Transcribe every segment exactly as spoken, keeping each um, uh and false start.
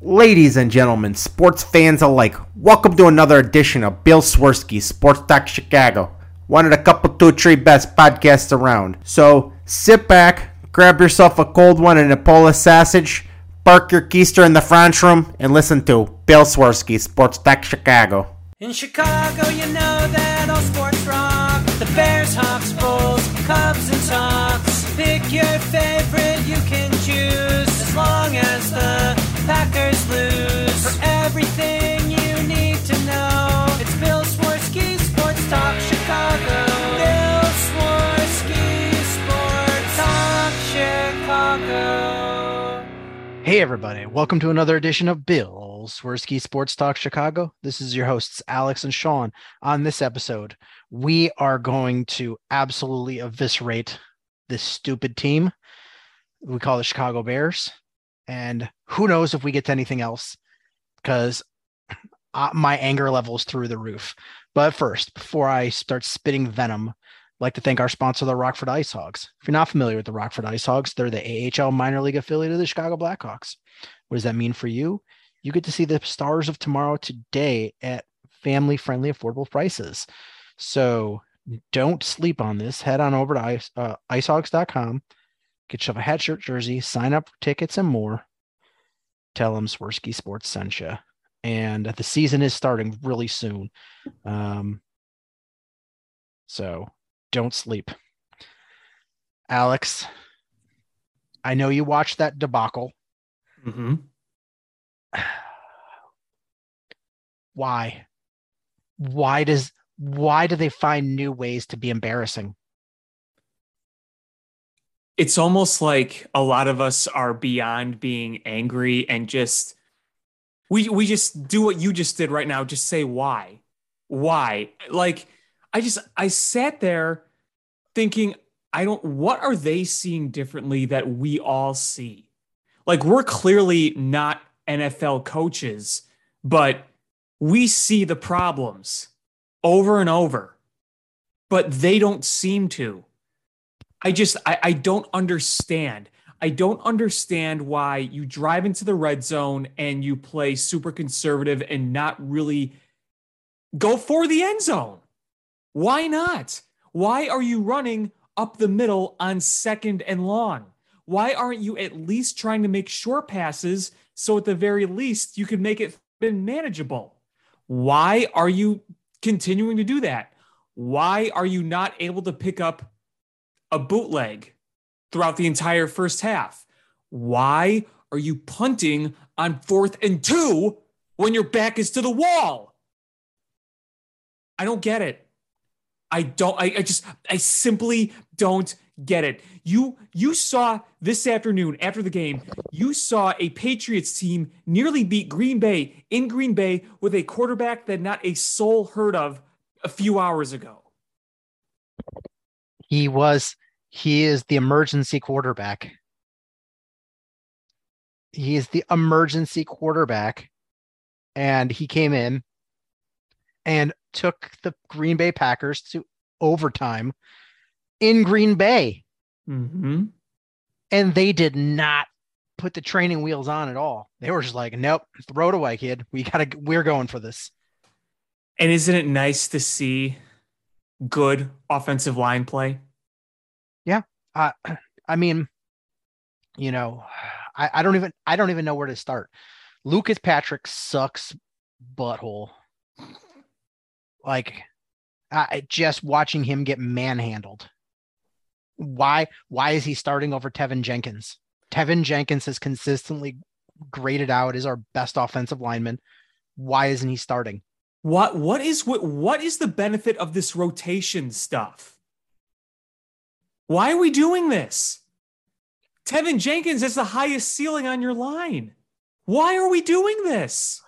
Ladies and gentlemen, sports fans alike, welcome to another edition of Bill Swirsky Sports Talk Chicago, one of the couple, two, three best podcasts around. So sit back, grab yourself a cold one and a Polish sausage, park your keister in the French room, and listen to Bill Swirsky Sports Talk Chicago. In Chicago, you know that all sports rock. The Bears, Hawks, Bulls, Cubs, and Sox. Pick your favorite, you can choose, as long as the Packers lose. For everything you need to know, it's Bill Swirsky Sports Talk Chicago. Bill Swirsky Sports Talk Chicago. Hey everybody, welcome to another edition of Bill Swirsky Sports Talk Chicago. This is your hosts, Alex and Sean. On this episode, we are going to absolutely eviscerate this stupid team we call the Chicago Bears. And who knows if we get to anything else, because uh, my anger level is through the roof. But first, before I start spitting venom, I'd like to thank our sponsor, the Rockford Ice Hogs. If you're not familiar with the Rockford Ice Hogs, they're the A H L minor league affiliate of the Chicago Blackhawks. What does that mean for you? You get to see the stars of tomorrow today at family-friendly, affordable prices. So don't sleep on this. Head on over to ice, uh, ice hogs dot com. Get yourself a hat, shirt, jersey, sign up for tickets and more. Tell them Swirsky Sports sent you. And the season is starting really soon. Um, so don't sleep. Alex, I know you watched that debacle. Mm-hmm. Why? Why does why do they find new ways to be embarrassing? It's almost like a lot of us are beyond being angry and just we we just do what you just did right now. Just say why. Why? Like I just I sat there thinking, I don't what are they seeing differently that we all see? Like we're clearly not N F L coaches, but we see the problems over and over, but they don't seem to. I just, I, I don't understand. I don't understand why you drive into the red zone and you play super conservative and not really go for the end zone. Why not? Why are you running up the middle on second and long? Why aren't you at least trying to make short passes so at the very least you can make it manageable? Why are you continuing to do that? Why are you not able to pick up a bootleg throughout the entire first half? Why are you punting on fourth and two when your back is to the wall? I don't get it. I don't, I, I just, I simply don't get it. You, you saw this afternoon after the game, you saw a Patriots team nearly beat Green Bay in Green Bay with a quarterback that not a soul heard of a few hours ago. He was, he is the emergency quarterback. He is the emergency quarterback. And he came in and took the Green Bay Packers to overtime in Green Bay. Mm-hmm. And they did not put the training wheels on at all. They were just like, nope, throw it away, kid. We gotta, we're going for this. And isn't it nice to see good offensive line play? Yeah. Uh, I mean, you know, I, I don't even, I don't even know where to start. Lucas Patrick sucks butthole. Like, I just watching him get manhandled. Why, why is he starting over Tevin Jenkins? Tevin Jenkins has consistently graded out as our best offensive lineman. Why isn't he starting? What, what is, what, what is the benefit of this rotation stuff? Why are we doing this? Tevin Jenkins has the highest ceiling on your line. Why are we doing this?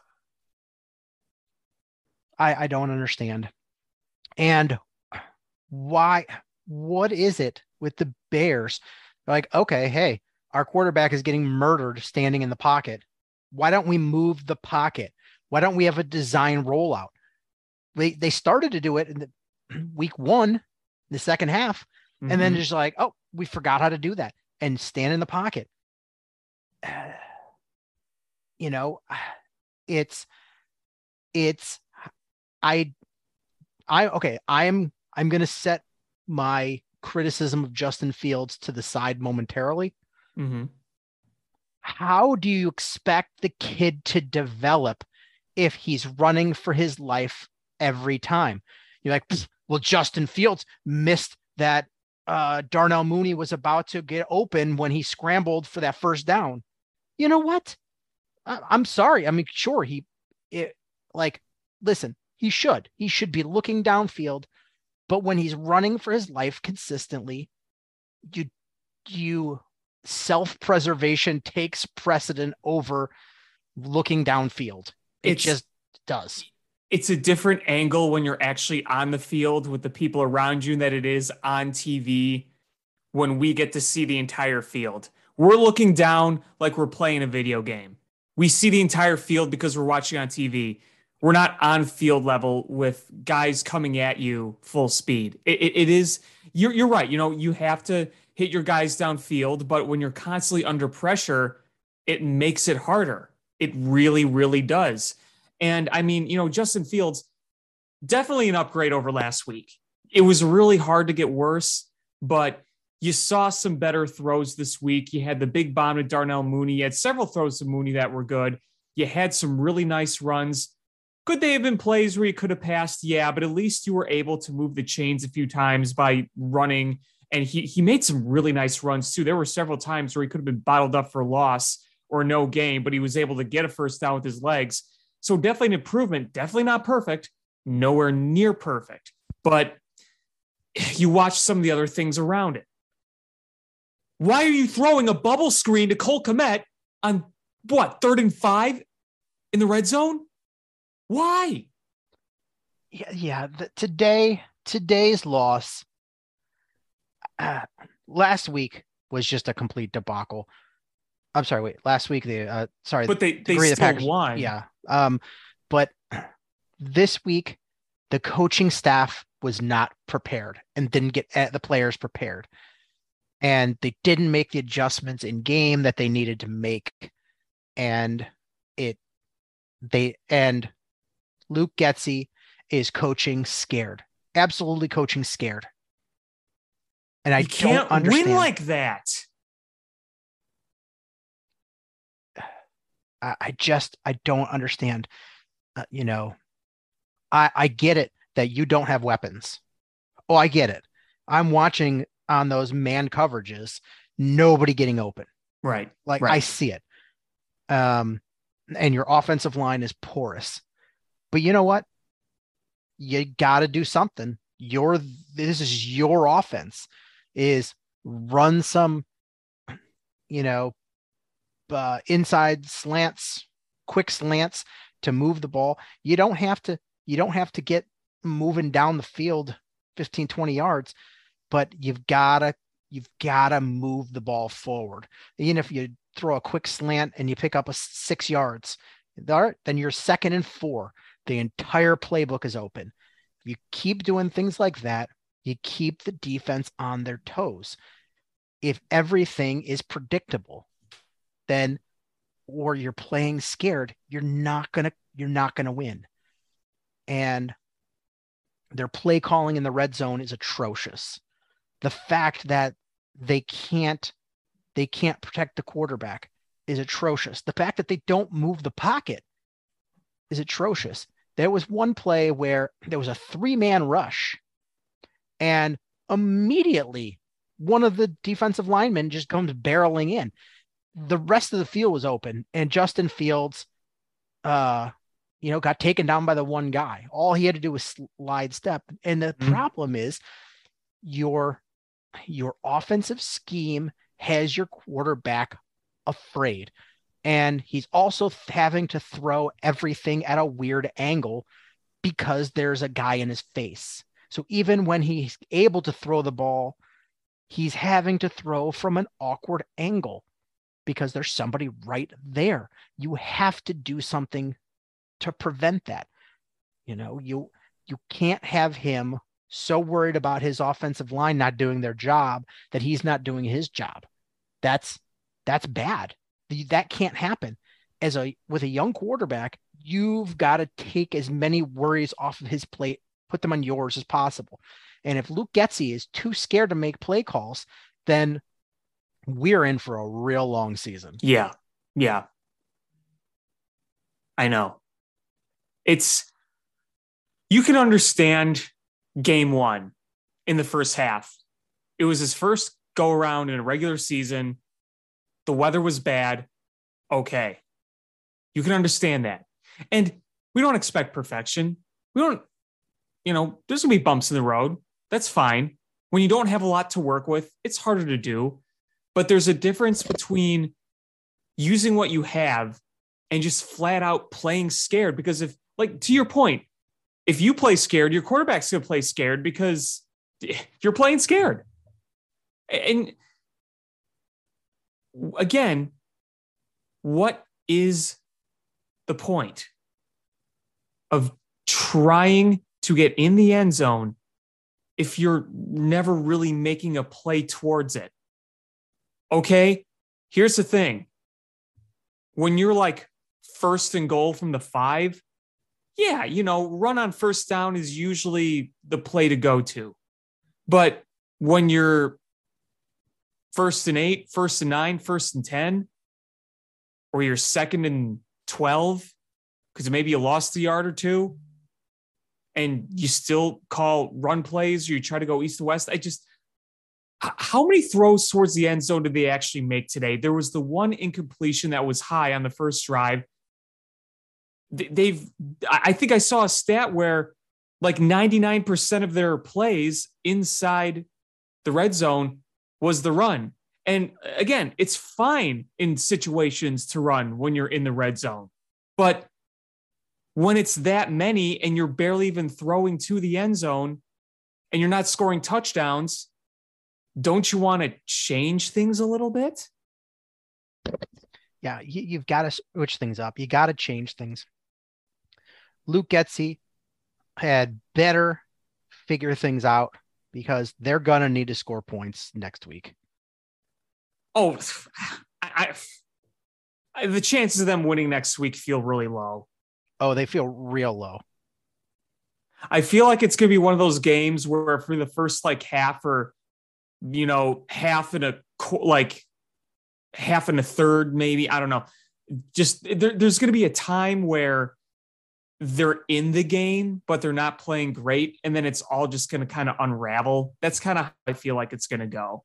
I, I don't understand. And why, what is it with the Bears? Like, okay, hey, our quarterback is getting murdered standing in the pocket. Why don't we move the pocket? Why don't we have a design rollout? They, they started to do it in the week one, the second half, mm-hmm. and then just like, oh, we forgot how to do that and stand in the pocket. you know, it's, it's, I, I, okay, I'm, I'm going to set my criticism of Justin Fields to the side momentarily. Mm-hmm. How do you expect the kid to develop if he's running for his life every time? You're like, well, Justin Fields missed that uh, Darnell Mooney was about to get open when he scrambled for that first down. You know what? I, I'm sorry. I mean, sure, he, it, like, listen, he should. He should be looking downfield. But when he's running for his life consistently, you, you, self-preservation takes precedent over looking downfield. It It's, just does. It's a different angle when you're actually on the field with the people around you than it is on T V when we get to see the entire field. We're looking down like we're playing a video game. We see the entire field because we're watching on T V. We're not on field level with guys coming at you full speed. It, it, it is, you're, you're right. You know, you have to hit your guys downfield, but when you're constantly under pressure, it makes it harder. It really, really does. And I mean, you know, Justin Fields, definitely an upgrade over last week. It was really hard to get worse, but you saw some better throws this week. You had the big bomb to Darnell Mooney. You had several throws to Mooney that were good. You had some really nice runs. Could they have been plays where you could have passed? Yeah, but at least you were able to move the chains a few times by running. And he he made some really nice runs too. There were several times where he could have been bottled up for loss or no gain, but he was able to get a first down with his legs. So definitely an improvement, definitely not perfect, nowhere near perfect. But you watch some of the other things around it. Why are you throwing a bubble screen to Cole Kmet on what, third and five in the red zone? Why? Yeah, yeah. The, today, today's loss, uh, last week was just a complete debacle. I'm sorry, wait, last week, the, uh, sorry. But they, they the still Packers, won. Yeah. Um, but this week, the coaching staff was not prepared and didn't get the players prepared. And they didn't make the adjustments in game that they needed to make. And it, they, and Luke Getsy is coaching scared, absolutely coaching scared. And I you can't don't understand. win like that. I, I just, I don't understand. Uh, you know, I, I get it that you don't have weapons. Oh, I get it. I'm watching on those man coverages, nobody getting open. Right. Like right. I see it. Um, and your offensive line is porous. But you know what? You got to do something. Your this is your offense. Is run some, you know, uh, inside slants, quick slants to move the ball. You don't have to. You don't have to get moving down the field fifteen, twenty yards, but you've gotta you've gotta move the ball forward. Even if you throw a quick slant and you pick up a six yards, then you're second and four. The entire playbook is open. You keep doing things like that, you keep the defense on their toes. If everything is predictable, then or you're playing scared, you're not gonna you're not gonna win. And their play calling in the red zone is atrocious. The fact that they can't they can't protect the quarterback is atrocious. The fact that they don't move the pocket is atrocious. There was one play where there was a three-man rush, and immediately one of the defensive linemen just comes barreling in. The rest of the field was open, and Justin Fields, uh, you know, got taken down by the one guy. All he had to do was slide step. And the mm-hmm. problem is your, your offensive scheme has your quarterback afraid. And he's also having to throw everything at a weird angle because there's a guy in his face. So even when he's able to throw the ball, he's having to throw from an awkward angle because there's somebody right there. You have to do something to prevent that. You know, you you can't have him so worried about his offensive line not doing their job that he's not doing his job. That's that's bad. That can't happen. as a with a young quarterback, you've got to take as many worries off of his plate, put them on yours as possible. And if Luke Getsy is too scared to make play calls, then we're in for a real long season. Yeah. Yeah. I know. It's, you can understand game one in the first half. It was his first go around in a regular season. The weather was bad. Okay. You can understand that. And we don't expect perfection. We don't, you know, there's going to be bumps in the road. That's fine. When you don't have a lot to work with, it's harder to do. But there's a difference between using what you have and just flat out playing scared. Because if, like, to your point, if you play scared, your quarterback's going to play scared because you're playing scared. And again, what is the point of trying to get in the end zone if you're never really making a play towards it? Okay, here's the thing. When you're like first and goal from the five, yeah, you know, run on first down is usually the play to go to. But when you're first and eight, first and nine, first and ten, or you're second and twelve, because maybe you lost a yard or two, and you still call run plays, or you try to go east to west, I just, how many throws towards the end zone did they actually make today? There was the one incompletion that was high on the first drive. They've, I think I saw a stat where like ninety-nine percent of their plays inside the red zone was the run. And again, it's fine in situations to run when you're in the red zone. But when it's that many and you're barely even throwing to the end zone and you're not scoring touchdowns, don't you want to change things a little bit? Yeah, you, you've got to switch things up. You got to change things. Luke Getsy had better figure things out because they're going to need to score points next week. Oh, I, I, the chances of them winning next week feel really low. Oh, they feel real low. I feel like it's going to be one of those games where for the first like half or, you know, half and a like half and a third, maybe, I don't know. Just there, there's going to be a time where they're in the game, but they're not playing great. And then it's all just going to kind of unravel. That's kind of how I feel like it's going to go.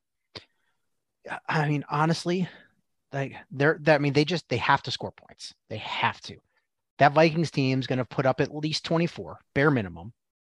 I mean, honestly, like they're, that, I mean, they just, they have to score points. They have to. That Vikings team is going to put up at least twenty-four, bare minimum.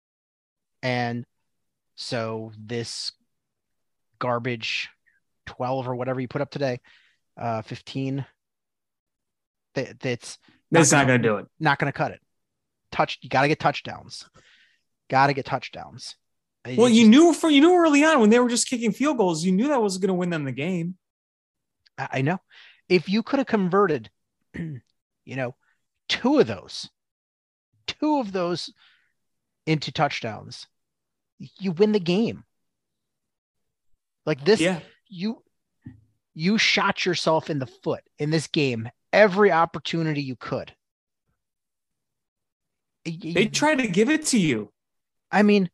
And so this garbage twelve or whatever you put up today, uh, fifteen, that, that's that's not going to do it. Not going to cut it. Touch. You got to get touchdowns. Got to get touchdowns. Well, you just, knew for you knew early on when they were just kicking field goals, you knew that was going to win them the game. I know. If you could have converted, you know, two of those, two of those into touchdowns, you win the game. Like this, yeah. you you shot yourself in the foot in this game every opportunity you could. They tried to give it to you. I mean,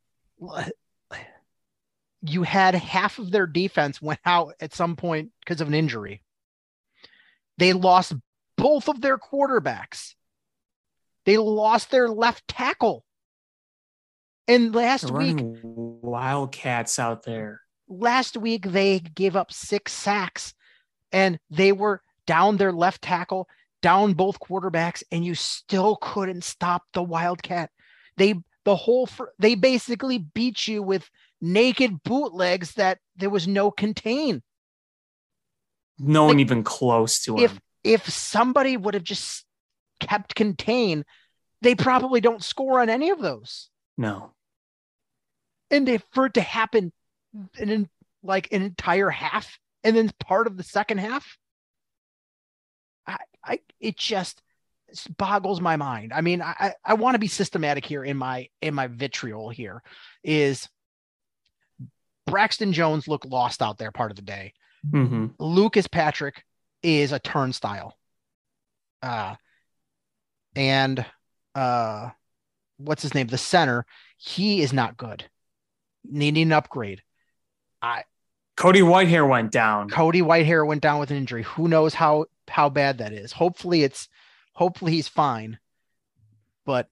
you had half of their defense went out at some point because of an injury. They lost both of their quarterbacks. They lost their left tackle. And last week, Wildcats out there. Last week, they gave up six sacks and they were down their left tackle, down both quarterbacks, and you still couldn't stop the Wildcat. They, the whole, they basically beat you with naked bootlegs that there was no contain. No like, one even close to him. If, if somebody would have just kept contain, they probably don't score on any of those. No. And if for it to happen in like an entire half and then part of the second half, I, I it just boggles my mind. I mean, I, I want to be systematic here in my in my vitriol here. Is Braxton Jones looked lost out there part of the day. Mm-hmm. Lucas Patrick is a turnstile. Uh, and uh, what's his name? The center, he is not good. Needing an upgrade. I Cody Whitehair went down. Cody Whitehair went down with an injury. Who knows how how bad that is? Hopefully it's hopefully he's fine. But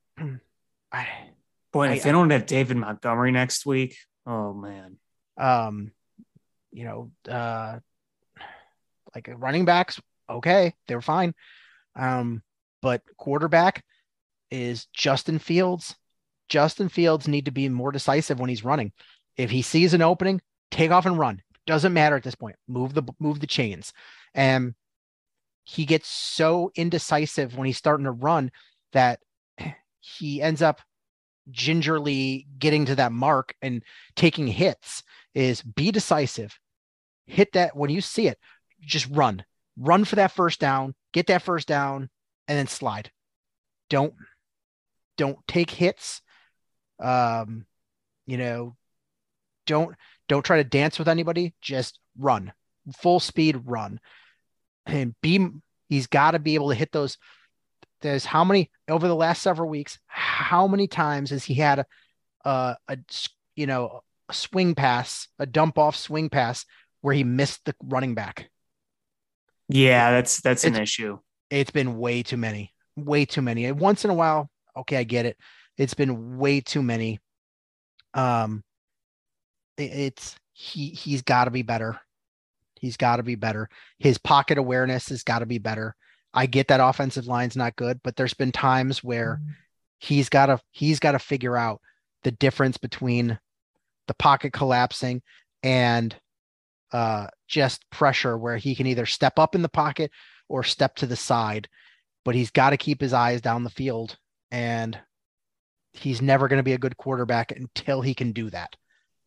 I Boy, I, if they don't have David Montgomery next week, oh man. um you know, uh like running backs, okay, they were fine. Um, but quarterback is Justin Fields. Justin Fields need to be more decisive when he's running. If he sees an opening, take off and run. Doesn't matter at this point. Move the move the chains. And he gets so indecisive when he's starting to run that he ends up gingerly getting to that mark and taking hits. Is be decisive. Hit that when you see it. Just run. Run for that first down. Get that first down and then slide. Don't don't take hits. Um, you know, don't don't try to dance with anybody. Just run. Full speed run. And be he's got to be able to hit those. There's how many over the last several weeks, how many times has he had a a, a you know, a swing pass, a dump off swing pass where he missed the running back? Yeah, that's that's an It's- issue. It's been way too many, way too many. Once in a while, okay, I get it. It's been way too many. Um, it- it's he he's got to be better. He's got to be better. His pocket awareness has got to be better. I get that offensive line's not good, but there's been times where he's got to he's got to figure out the difference between the pocket collapsing and uh, just pressure, where he can either step up in the pocket or step to the side, but he's got to keep his eyes down the field, and he's never going to be a good quarterback until he can do that.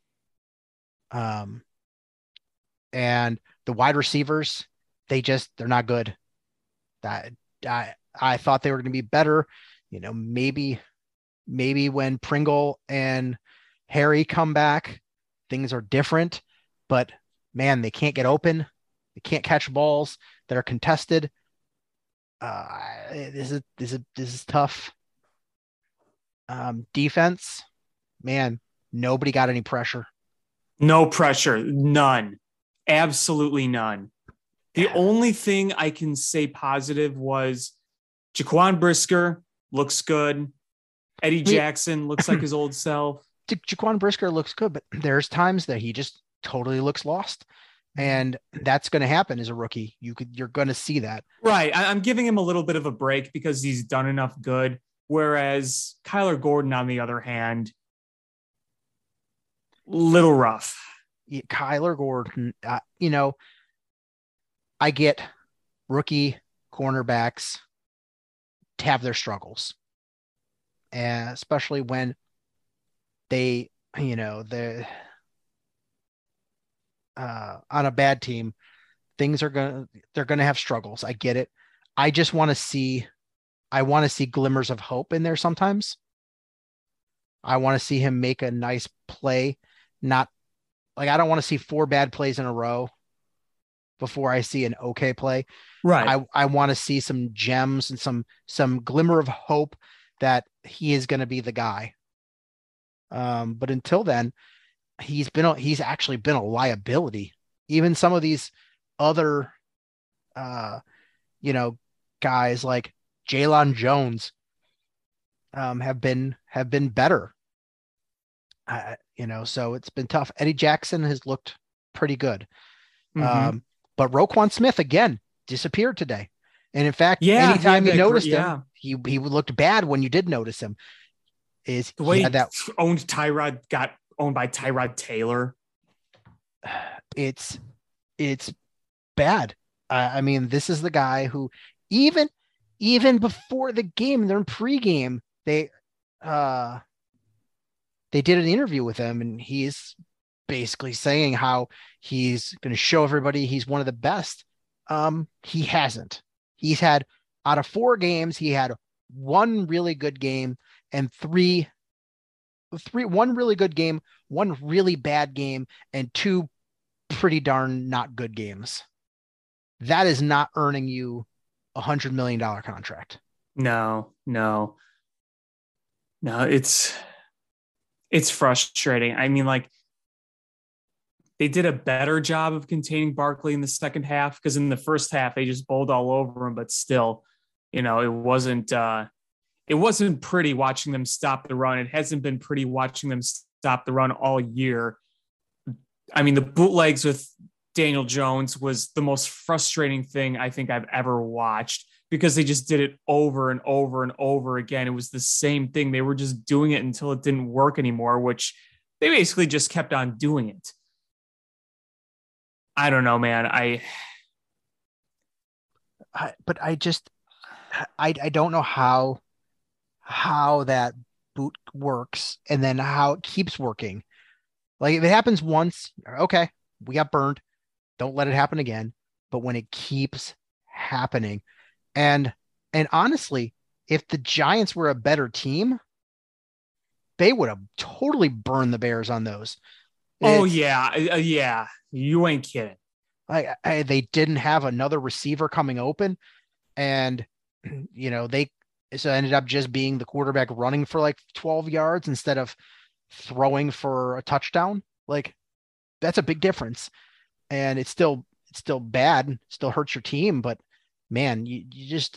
Um, and the wide receivers, they just, they're not good. That I, I thought they were going to be better, you know, maybe, maybe when Pringle and Harry come back, things are different, but man, they can't get open. They can't catch balls that are contested. Uh, this is this is this is tough. Um, defense, man, nobody got any pressure. No pressure, none, absolutely none. The only thing I can say positive was Jaquan Brisker looks good. Eddie Jackson looks like his old self. Ja- Jaquan Brisker looks good, but there's times that he just totally looks lost. And that's going to happen as a rookie. You could, you're going to see that. Right. I, I'm giving him a little bit of a break because he's done enough good. Whereas Kyler Gordon, on the other hand, little rough. Yeah, Kyler Gordon, uh, you know, I get rookie cornerbacks to have their struggles, and especially when they, you know, they're uh, on a bad team, things are gonna they're gonna have struggles. I get it. I just want to see, I want to see glimmers of hope in there sometimes. I want to see him make a nice play, not like I don't want to see four bad plays in a row before I see an okay play. Right. I, I want to see some gems and some some glimmer of hope that he is going to be the guy. Um, but until then, he's been a, he's actually been a liability. Even some of these other, uh, you know, guys like Jalen Jones, um, have been have been better. Uh, you know, so it's been tough. Eddie Jackson has looked pretty good. Mhm. Um, but Roquan Smith again disappeared today. And in fact, Yeah, he anytime had you that gr- noticed yeah. him, he he looked bad when you did notice him. Is the he way had that he owned Tyrod, got owned by Tyrod Taylor. it's it's bad. Uh, I mean, this is the guy who even even before the game, they're in pregame, they uh they did an interview with him, and he's basically saying how he's going to show everybody he's one of the best. Um, he hasn't. He's had out of four games, he had one really good game and three, three, one really good game, one really bad game, and two pretty darn not good games. That is not earning you a hundred million dollar contract. No, no, no. It's it's frustrating. I mean, like they did a better job of containing Barkley in the second half because in the first half they just bowled all over him. But still, you know, it wasn't uh, it wasn't pretty watching them stop the run. It hasn't been pretty watching them stop the run all year. I mean, the bootlegs with Daniel Jones was the most frustrating thing I think I've ever watched because they just did it over and over and over again. It was the same thing. They were just doing it until it didn't work anymore, which they basically just kept on doing it. I don't know, man. I, I but I just, I, I don't know how, how that boot works and then how it keeps working. Like if it happens once, okay, we got burned. Don't let it happen again. But when it keeps happening, and and honestly, if the Giants were a better team, they would have totally burned the Bears on those. oh It's, yeah, uh, yeah. You ain't kidding. like I, they didn't have another receiver coming open, and you know they so it ended up just being the quarterback running for like twelve yards instead of throwing for a touchdown. Like that's a big difference. And it's still it's still bad, still hurts your team, but man, you, you just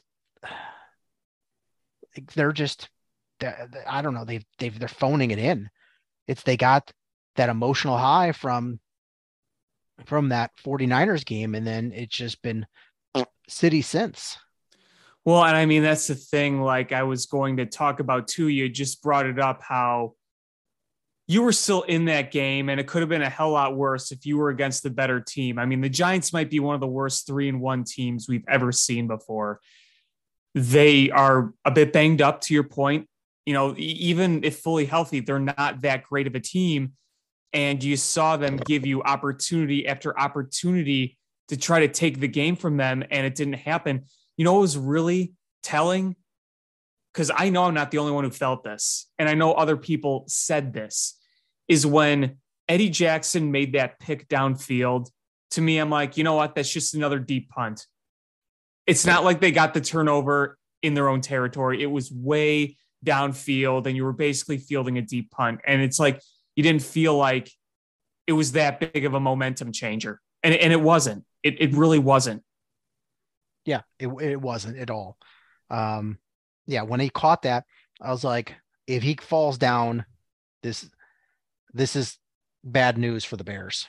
they're just I don't know, they've they've they're phoning it in. It's they got that emotional high from from that 49ers game, and then it's just been city since. Well, and I mean that's the thing. Like I was going to talk about too. You just brought it up how you were still in that game, and it could have been a hell lot worse if you were against the better team. I mean, the Giants might be one of the worst three and one teams we've ever seen before. They are a bit banged up, to your point. You know, even if fully healthy, they're not that great of a team. And you saw them give you opportunity after opportunity to try to take the game from them, and it didn't happen. You know what was really telling? Because I know I'm not the only one who felt this, and I know other people said this, is when Eddie Jackson made that pick downfield. To me, I'm like, you know what? That's just another deep punt. It's not like they got the turnover in their own territory. It was way downfield, and you were basically fielding a deep punt. And it's like you didn't feel like it was that big of a momentum changer. And, and it wasn't. It, it really wasn't. Yeah, it, it wasn't at all. Um, yeah, when he caught that, I was like, if he falls down, this this is bad news for the Bears.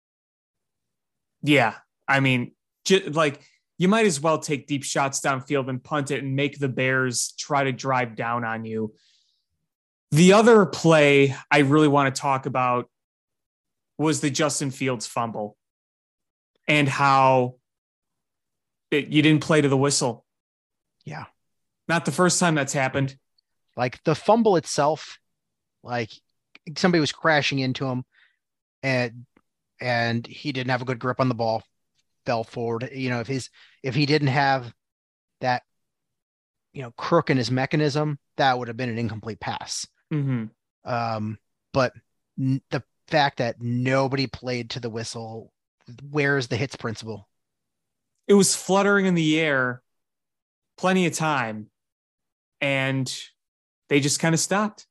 Yeah. I mean, just like you might as well take deep shots downfield and punt it and make the Bears try to drive down on you. The other play I really want to talk about was the Justin Fields fumble and how it, you didn't play to the whistle. Yeah. Not the first time that's happened. Like the fumble itself, like somebody was crashing into him and and he didn't have a good grip on the ball, fell forward. You know, if his if he didn't have that, you know, crook in his mechanism, that would have been an incomplete pass. Mm-hmm. Um, but n- the fact that nobody played to the whistle, where's the hits principle? It was fluttering in the air plenty of time, and they just kind of stopped.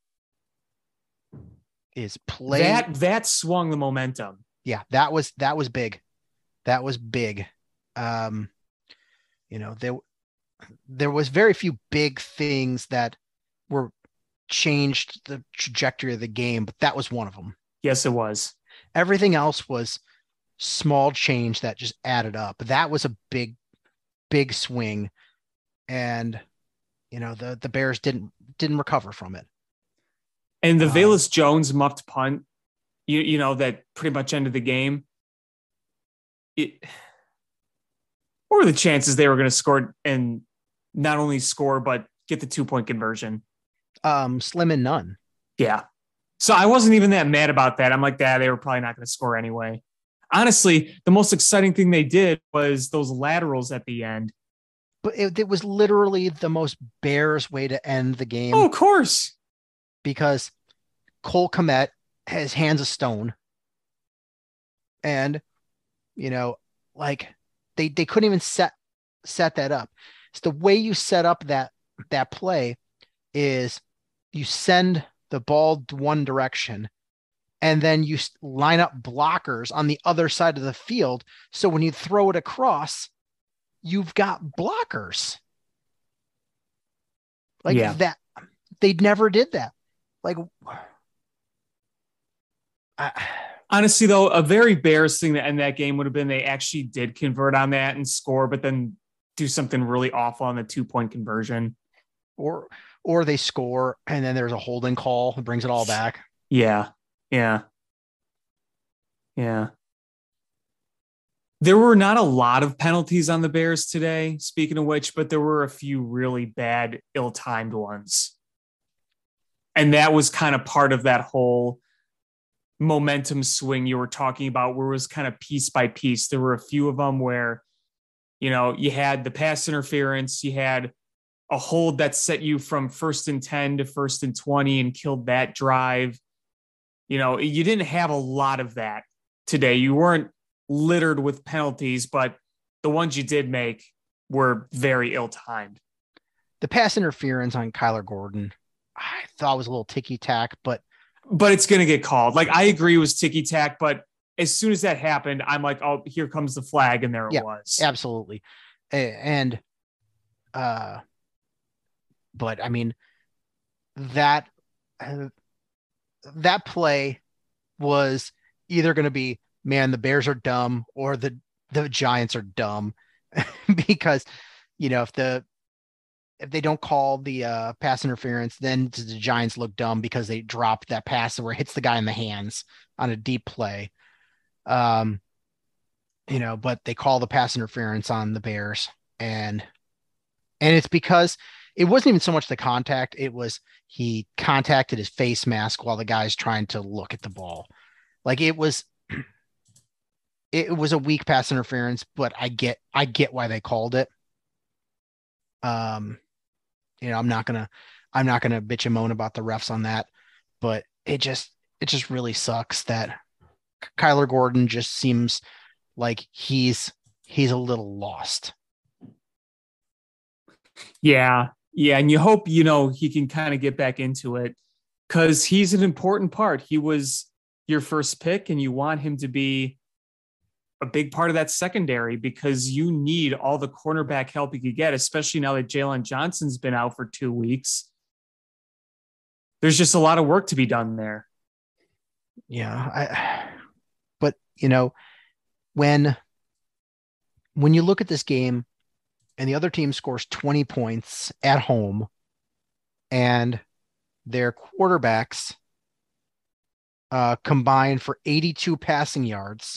Is play that that swung the momentum. Yeah, that was that was big. That was big. Um, you know, there there was very few big things that were changed the trajectory of the game, but that was one of them. Yes, it was. Everything else was small change that just added up. That was a big, big swing, and you know the the Bears didn't didn't recover from it. And the Um, Velus Jones muffed punt, you you know that pretty much ended the game. It, what were the chances they were going to score and not only score but get the two point conversion? Um, slim and none. Yeah. So I wasn't even that mad about that. I'm like, that they were probably not going to score anyway. Honestly, the most exciting thing they did was those laterals at the end. But it, it was literally the most Bears way to end the game. Oh, of course. Because Cole Kmet has hands of stone. And, you know, like they, they couldn't even set set that up. So the way you set up that that play is you send the ball one direction, and then you line up blockers on the other side of the field. So when you throw it across, you've got blockers. Like Yeah. that. They never did that. Like, I, honestly, though, a very Bears thing to end that game would have been they actually did convert on that and score, but then do something really awful on the two point conversion. Or, or they score and then there's a holding call that brings it all back. Yeah. Yeah. Yeah. There were not a lot of penalties on the Bears today, speaking of which, but there were a few really bad, ill-timed ones. And that was kind of part of that whole momentum swing you were talking about, where it was kind of piece by piece. There were a few of them where, you know, you had the pass interference, you had a hold that set you from first and ten to first and twenty and killed that drive. You know, you didn't have a lot of that today. You weren't littered with penalties, but the ones you did make were very ill-timed. The pass interference on Kyler Gordon, I thought was a little ticky-tack, but but it's going to get called. Like, I agree it was ticky-tack, but as soon as that happened, I'm like, oh, here comes the flag, and there it yeah, was. Absolutely. And uh but I mean that uh, that play was either going to be, man, the Bears are dumb, or the the Giants are dumb. Because, you know, if the if they don't call the uh, pass interference, then the Giants look dumb because they dropped that pass where it hits the guy in the hands on a deep play. Um, you know, but they call the pass interference on the Bears, and and it's because it wasn't even so much the contact; it was he contacted his face mask while the guy's trying to look at the ball. Like, it was. It was a weak pass interference, but I get I get why they called it. Um, you know, I'm not gonna I'm not gonna bitch and moan about the refs on that, but it just it just really sucks that Kyler Gordon just seems like he's he's a little lost. Yeah, yeah, and you hope, you know, he can kind of get back into it, because he's an important part. He was your first pick, and you want him to be a big part of that secondary, because you need all the cornerback help you could get, especially now that Jalen Johnson's been out for two weeks. There's just a lot of work to be done there. Yeah, I, but you know, when when you look at this game and the other team scores twenty points at home and their quarterbacks uh, combined for eighty-two passing yards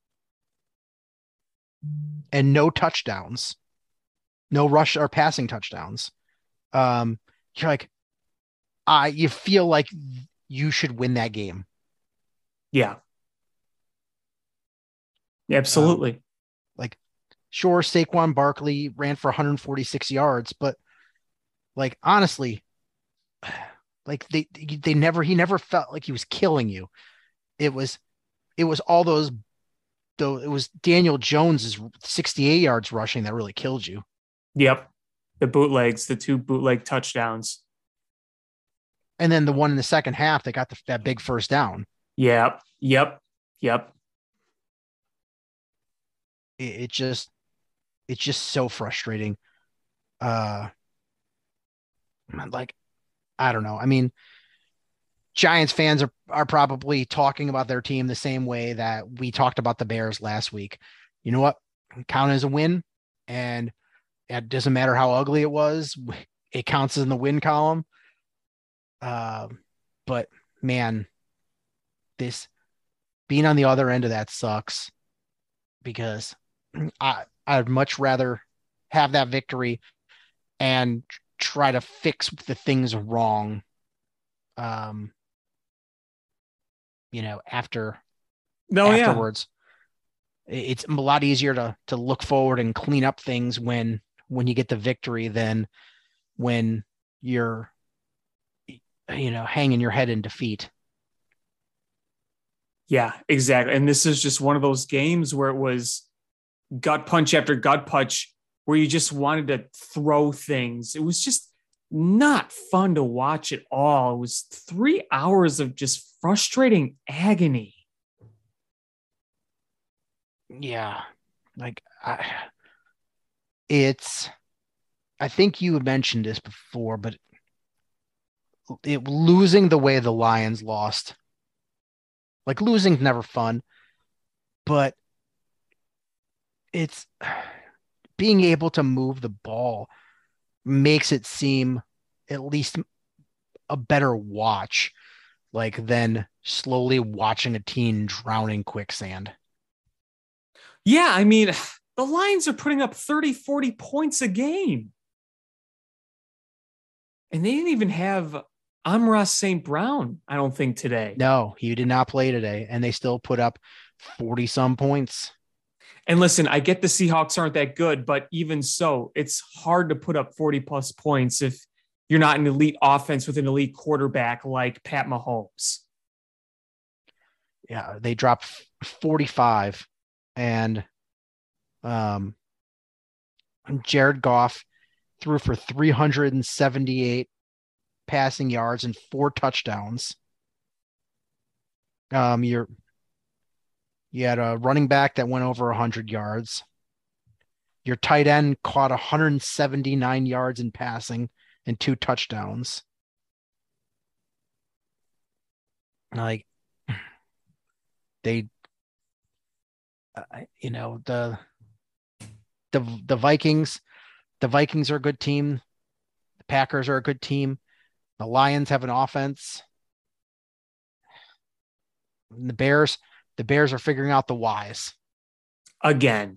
and no touchdowns, no rush or passing touchdowns. Um, you're like, I, you feel like you should win that game. Yeah. Absolutely. Um, like, sure, Saquon Barkley ran for one hundred forty-six yards, but like, honestly, like they, they never, he never felt like he was killing you. It was, it was all those, though. It was Daniel Jones's sixty-eight yards rushing that really killed you. Yep. The bootlegs, the two bootleg touchdowns. And then the one in the second half, they got the, that big first down. Yep. Yep. Yep. It, it just, it's just so frustrating. Uh, like, I don't know. I mean, Giants fans are, are probably talking about their team the same way that we talked about the Bears last week. You know what? Count as a win, and it doesn't matter how ugly it was. It counts in the win column. Uh, but man, this being on the other end of that sucks, because I I'd much rather have that victory and try to fix the things wrong. Um, you know, after no, afterwards, yeah. It's a lot easier to to look forward and clean up things when when you get the victory than when you're, you know, hanging your head in defeat. Yeah, exactly. And this is just one of those games where it was gut punch after gut punch where you just wanted to throw things. It was just not fun to watch at all. It was three hours of just frustrating agony. Yeah. Like, I, it's, I think you had mentioned this before, but it, losing the way the Lions lost, like losing's never fun, but it's being able to move the ball makes it seem at least a better watch, like than slowly watching a team drown in quicksand. Yeah, I mean, the Lions are putting up thirty, forty points a game. And they didn't even have Amon-Ra Saint Brown, I don't think, today. No, he did not play today, and they still put up forty-some points. And listen, I get the Seahawks aren't that good, but even so, it's hard to put up forty-plus points if you're not an elite offense with an elite quarterback like Pat Mahomes. Yeah, they dropped forty-five, and um, Jared Goff threw for three hundred seventy-eight passing yards and four touchdowns. Um, you're you had a running back that went over one hundred yards. Your tight end caught one hundred seventy-nine yards in passing and two touchdowns. Like, they, uh, you know, the the the Vikings, the Vikings are a good team. The Packers are a good team. The Lions have an offense. And the Bears, the Bears are figuring out the whys. Again.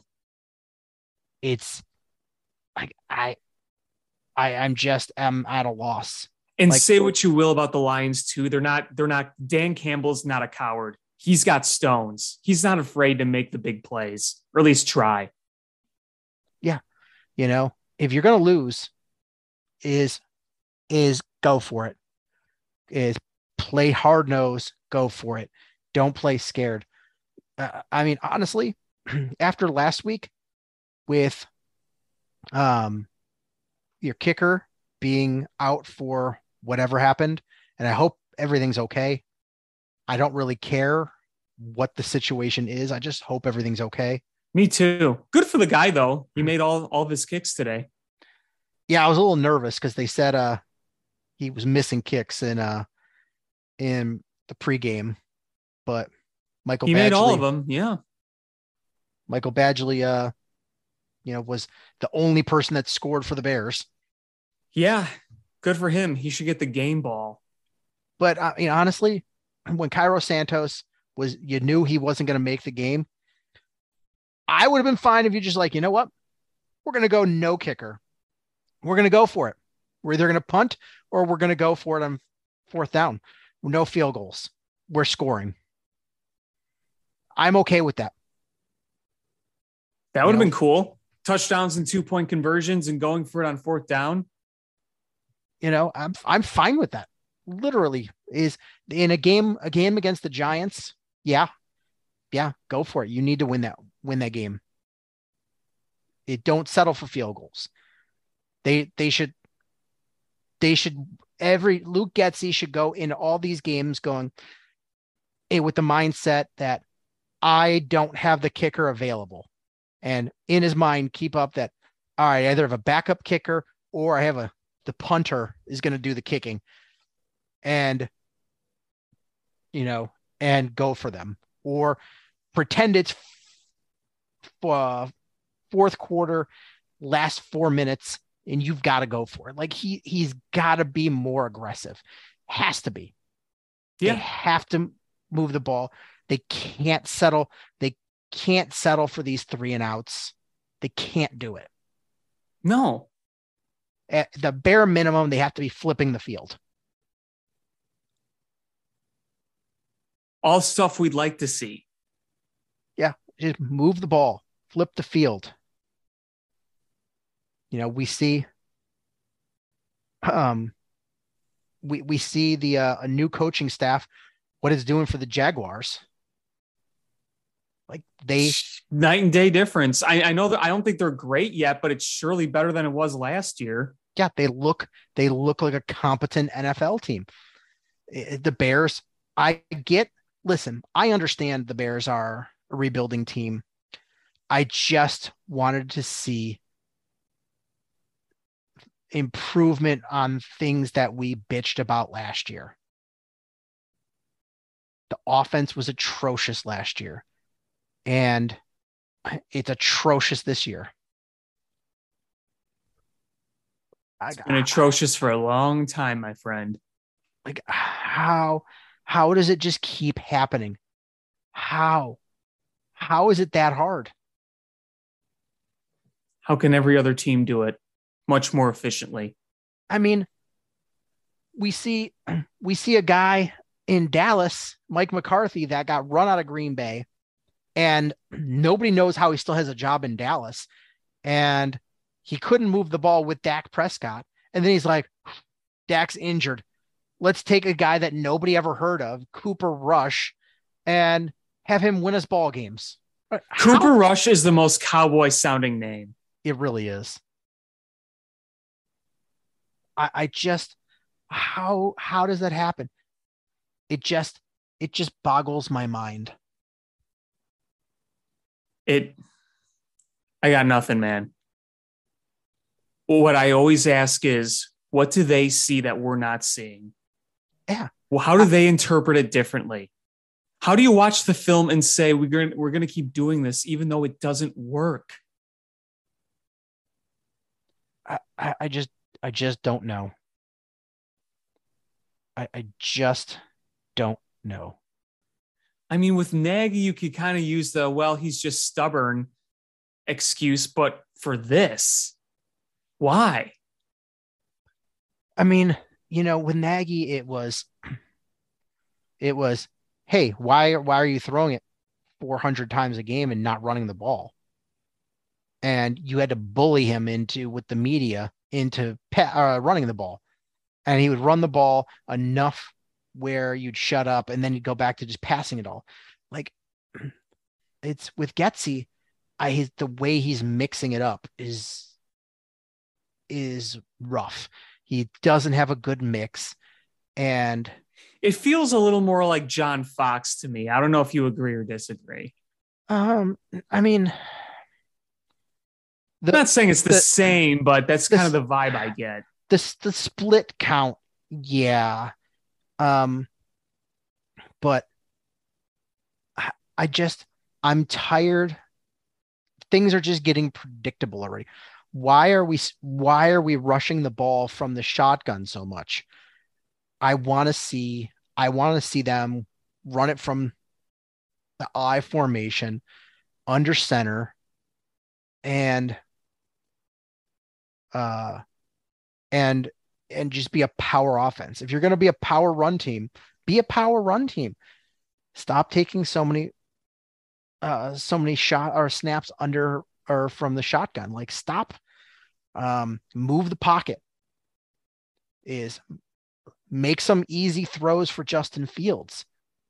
It's like I I I'm just am at a loss. And like, say what you will about the Lions too. They're not, they're not, Dan Campbell's not a coward. He's got stones. He's not afraid to make the big plays, or at least try. Yeah. You know, if you're gonna lose, is is go for it. Is play hard nose, go for it. Don't play scared. Uh, I mean, honestly, after last week with um your kicker being out for whatever happened, and I hope everything's okay. I don't really care what the situation is. I just hope everything's okay. Me too. Good for the guy though. He made all, all of his kicks today. Yeah, I was a little nervous because they said uh he was missing kicks in uh in the pregame, but Michael He Badgley, made all of them. Yeah. Michael Badgley, uh, you know, was the only person that scored for the Bears. Yeah. Good for him. He should get the game ball. But uh, you know, honestly, when Cairo Santos was, you knew he wasn't going to make the game. I would have been fine if you just like, you know what, we're going to go no kicker. We're going to go for it. We're either going to punt or we're going to go for it on fourth down. No field goals. We're scoring. I'm okay with that. That would have been cool. Touchdowns and two point conversions and going for it on fourth down. You know, I'm I'm fine with that. Literally, is in a game a game against the Giants. Yeah, yeah, go for it. You need to win that win that game. It don't settle for field goals. They they should they should every Luke Getsy should go in all these games going eh, with the mindset that I don't have the kicker available, and in his mind keep up that all right, I either have a backup kicker or I have a the punter is going to do the kicking, and you know, and go for them, or pretend it's uh, fourth quarter, last four minutes, and you've got to go for it. Like he he's got to be more aggressive. Has to be. Yeah. They have to move the ball. They can't settle. They can't settle for these three and outs. They can't do it. No. At the bare minimum, they have to be flipping the field. All stuff we'd like to see. Yeah, just move the ball, flip the field. You know, we see, um, we we see the uh, a new coaching staff, what it's doing for the Jaguars. Like they night and day difference. I, I know that I don't think they're great yet, but it's surely better than it was last year. Yeah, they look they look like a competent N F L team. The Bears, I get, listen, I understand the Bears are a rebuilding team. I just wanted to see improvement on things that we bitched about last year. The offense was atrocious last year, and it's atrocious this year. It's been atrocious for a long time, my friend. Like, how, how does it just keep happening? How, how is it that hard? How can every other team do it much more efficiently? I mean, we see, we see a guy in Dallas, Mike McCarthy, that got run out of Green Bay, and nobody knows how he still has a job in Dallas. And he couldn't move the ball with Dak Prescott. And then he's like, Dak's injured. Let's take a guy that nobody ever heard of, Cooper Rush, and have him win us ball games. Cooper How? Rush is the most cowboy sounding name. It really is. I, I just, how, how does that happen? It just, it just boggles my mind. It, I got nothing, man. What I always ask is, what do they see that we're not seeing? Yeah. Well, how do they interpret it differently? How do you watch the film and say we're going we're going to keep doing this even though it doesn't work? I, I, I just I just don't know. I, I just don't know. I mean, with Nagy, you could kind of use the, well, he's just stubborn excuse, but for this, why? I mean, you know, with Nagy, it was, it was, hey, why, why are you throwing it four hundred times a game and not running the ball? And you had to bully him into, with the media, into pa- uh, running the ball. And he would run the ball enough where you'd shut up, and then you'd go back to just passing it all. Like, it's with Getsy, I his, the way he's mixing it up is is rough. He doesn't have a good mix, and it feels a little more like John Fox to me. I don't know if you agree or disagree. Um, I mean, the, I'm not saying it's the, the same, but that's the, kind of the vibe I get. The the split count, yeah. Um, but I, I just I'm tired. Things are just getting predictable already. Why are we why are we rushing the ball from the shotgun so much? I want to see I want to see them run it from the I formation under center and uh and and just be a power offense. If you're going to be a power run team, be a power run team. Stop taking so many uh so many shot or snaps under or from the shotgun. Like, stop. Um, move the pocket. Is make some easy throws for Justin Fields.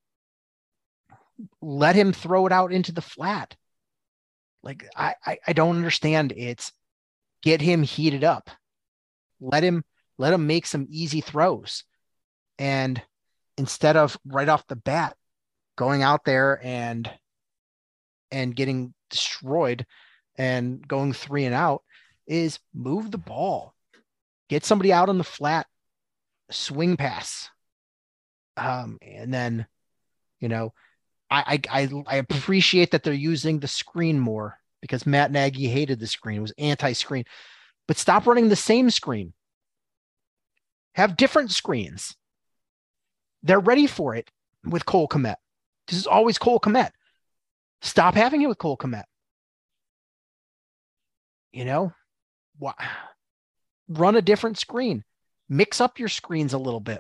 Let him throw it out into the flat. Like, I, I, I don't understand. It's get him heated up. Let him let him make some easy throws. And instead of right off the bat going out there and and getting destroyed and going three and out, is move the ball. Get somebody out on the flat, swing pass. Um, and then, you know, I, I I appreciate that they're using the screen more, because Matt Nagy hated the screen. It was anti-screen. But stop running the same screen. Have different screens. They're ready for it with Cole Kmet. This is always Cole Kmet. Stop having it with Cole Kmet. You know, what? Run a different screen. Mix up your screens a little bit.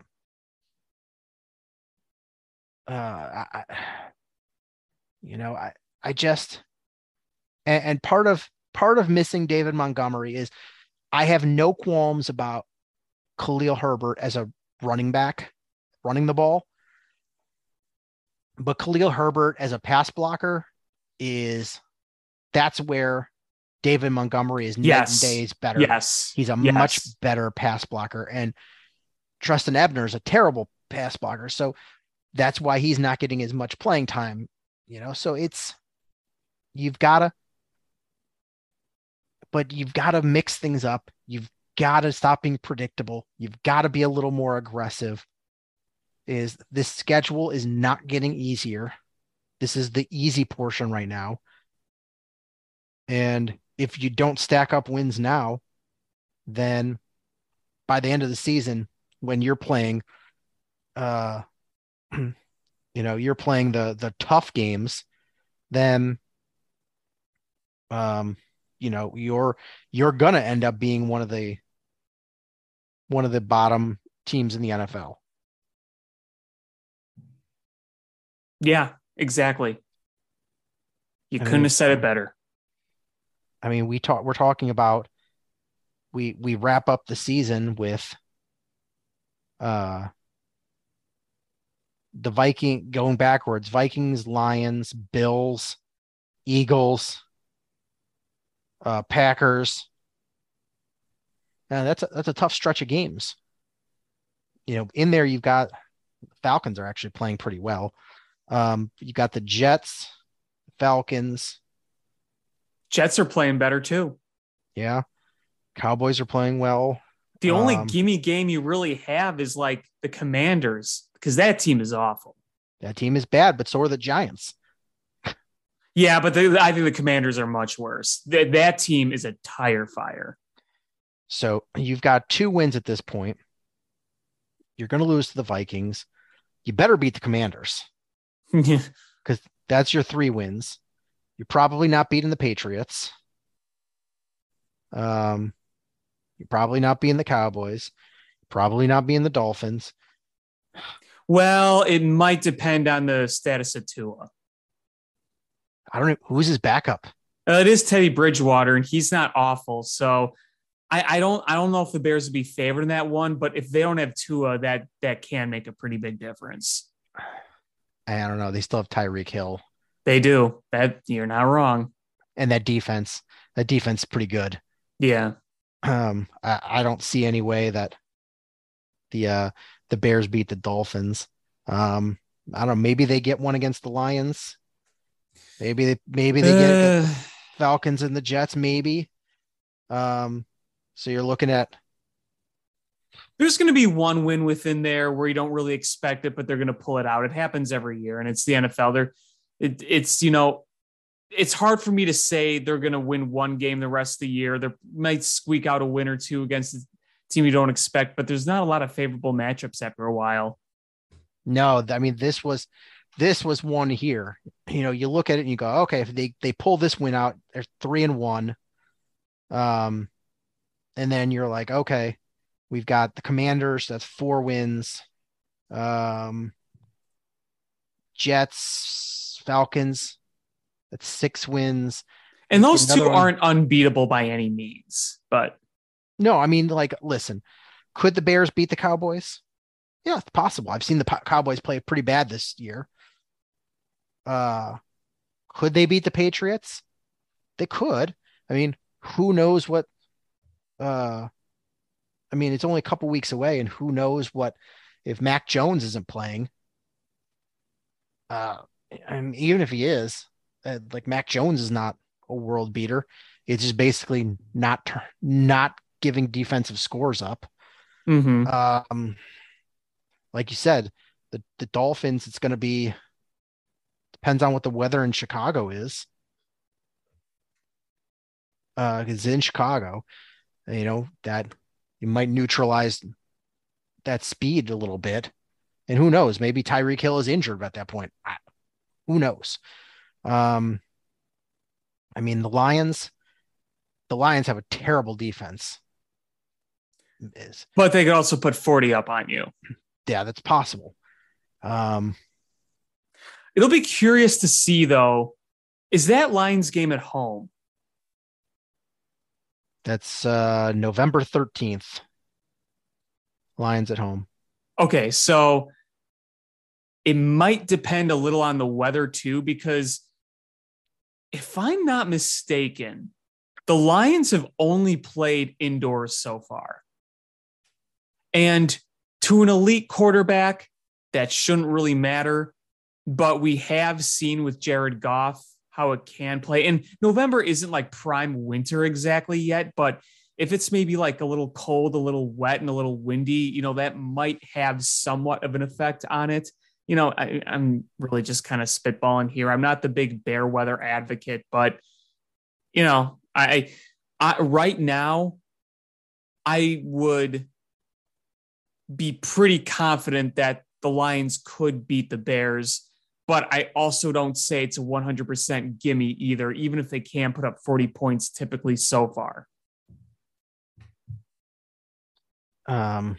Uh, I, you know, I, I just, and, and part of part of missing David Montgomery is I have no qualms about Khalil Herbert as a running back, running the ball. But Khalil Herbert as a pass blocker is that's where David Montgomery is night Yes. and days better. Yes. He's a Yes. much better pass blocker. And Tristan Ebner is a terrible pass blocker. So that's why he's not getting as much playing time, you know? So it's, you've got to, but you've got to mix things up. You've got to stop being predictable. You've got to be a little more aggressive. Is this schedule is not getting easier. This is the easy portion right now. And if you don't stack up wins now, then by the end of the season, when you're playing, uh, you know, you're playing the the tough games, then, um, you know, you're you're gonna end up being one of the one of the bottom teams in the N F L. Yeah, exactly. You I couldn't mean, have said it better. I mean, we talk. We're talking about we we wrap up the season with uh the Viking going backwards. Vikings, Lions, Bills, Eagles, uh, Packers. And that's a, that's a tough stretch of games. You know, in there you've got Falcons are actually playing pretty well. Um, you got the Jets, Falcons. Jets are playing better too. Yeah. Cowboys are playing well. The only Um, gimme game you really have is like the Commanders, because that team is awful. That team is bad, but so are the Giants. Yeah, but they, I think the Commanders are much worse. That that team is a tire fire. So you've got two wins at this point. You're going to lose to the Vikings. You better beat the Commanders because that's your three wins. You're probably not beating the Patriots. Um, you're probably not beating the Cowboys. Probably not beating the Dolphins. Well, it might depend on the status of Tua. I don't know who's his backup. Uh, it is Teddy Bridgewater, and he's not awful. So I, I don't I don't know if the Bears would be favored in that one, but if they don't have Tua, that that can make a pretty big difference. I don't know. They still have Tyreek Hill. They do. That you're not wrong. And that defense, that defense is pretty good. Yeah. Um, I, I don't see any way that the uh, the Bears beat the Dolphins. Um, I don't know. Maybe they get one against the Lions. Maybe they maybe they get Uh, the Falcons and the Jets. Maybe. Um, so you're looking at there's going to be one win within there where you don't really expect it, but they're going to pull it out. It happens every year, and it's the N F L. They're, it, it's, you know, it's hard for me to say they're going to win one game the rest of the year. They might squeak out a win or two against a team you don't expect, but there's not a lot of favorable matchups after a while. no. I mean, this was this was one here. You know, you look at it and you go, okay, if they they pull this win out, they're three and one. Um, and then you're like, okay, we've got the Commanders. That's four wins. Um, Jets, Falcons. That's six wins. And those Another two one- aren't unbeatable by any means, but No, I mean, like, listen, could the Bears beat the Cowboys? Yeah, it's possible. I've seen the Po- Cowboys play pretty bad this year. Uh, could they beat the Patriots? They could. I mean, who knows what? Uh, I mean, it's only a couple weeks away, and who knows what if Mac Jones isn't playing? Uh, and even if he is, uh, like Mac Jones is not a world beater. It's just basically not tur- not giving defensive scores up. mhm. Um, like you said, the the Dolphins. It's going to be depends on what the weather in Chicago is. Uh, 'cause it's in Chicago, you know that you might neutralize that speed a little bit, and who knows? Maybe Tyreek Hill is injured at that point. I- Who knows? Um, I mean the Lions. The Lions have a terrible defense. Is But they could also put forty up on you. yeah, that's possible. Um, It'll be curious to see, though, is that Lions game at home? that's uh November thirteenth. Lions at home. Okay, so it might depend a little on the weather too, because if I'm not mistaken, the Lions have only played indoors so far. And to an elite quarterback, that shouldn't really matter. But we have seen with Jared Goff how it can play. And November isn't like prime winter exactly yet, but if it's maybe like a little cold, a little wet, and a little windy, you know, that might have somewhat of an effect on it. You know, I, I'm really just kind of spitballing here. I'm not the big bear weather advocate, but, you know, I, I right now, I would be pretty confident that the Lions could beat the Bears, but I also don't say it's a one hundred percent gimme either, even if they can put up forty points typically so far. Um,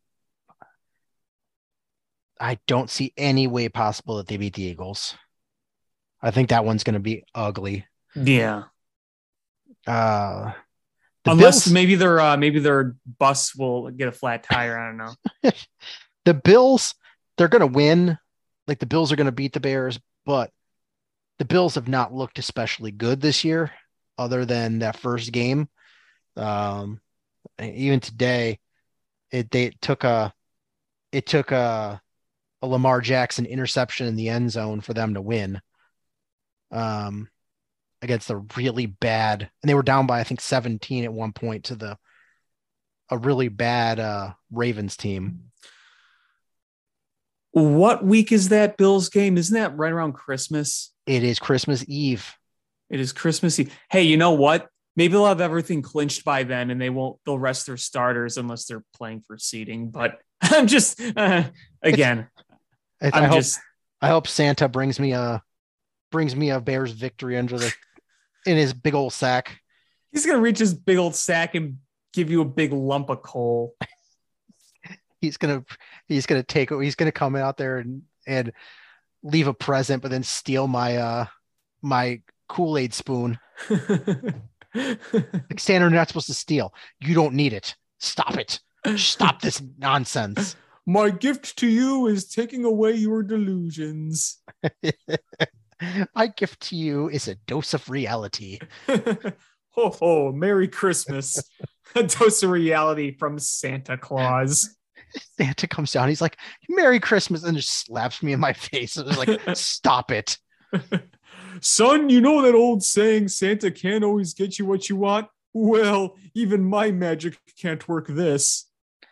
I don't see any way possible that they beat the Eagles. I think that one's going to be ugly. Yeah. Uh, Unless Bills, maybe their uh, maybe their bus will get a flat tire. I don't know. the Bills, they're going to win. Like the Bills are going to beat the Bears, but the Bills have not looked especially good this year, other than that first game. Um, even today, it they it took a it took a, a Lamar Jackson interception in the end zone for them to win. Um, against a really bad, and they were down by I think seventeen at one point to the a really bad uh, Ravens team. What week is that Bills game? Isn't that right around Christmas? It is Christmas Eve. It is Christmas Eve. Hey, you know what? Maybe they'll have everything clinched by then, and they won't. They'll rest their starters unless they're playing for seeding. But I'm just uh, again. It's, I'm I hope just. I hope Santa brings me a brings me a Bears victory under the in his big old sack. He's gonna reach his big old sack and give you a big lump of coal. He's gonna he's gonna take he's gonna come out there and and leave a present, but then steal my uh my Kool-Aid spoon. Like, Santa, you're not supposed to steal. You don't need it. Stop it. Stop this nonsense. My gift to you is taking away your delusions. My gift to you is a dose of reality. Ho ho, Merry Christmas. A dose of reality from Santa Claus. Santa comes down. He's like, Merry Christmas, and just slaps me in my face. It was like, stop it. Son, you know that old saying, Santa can't always get you what you want? Well, even my magic can't work this.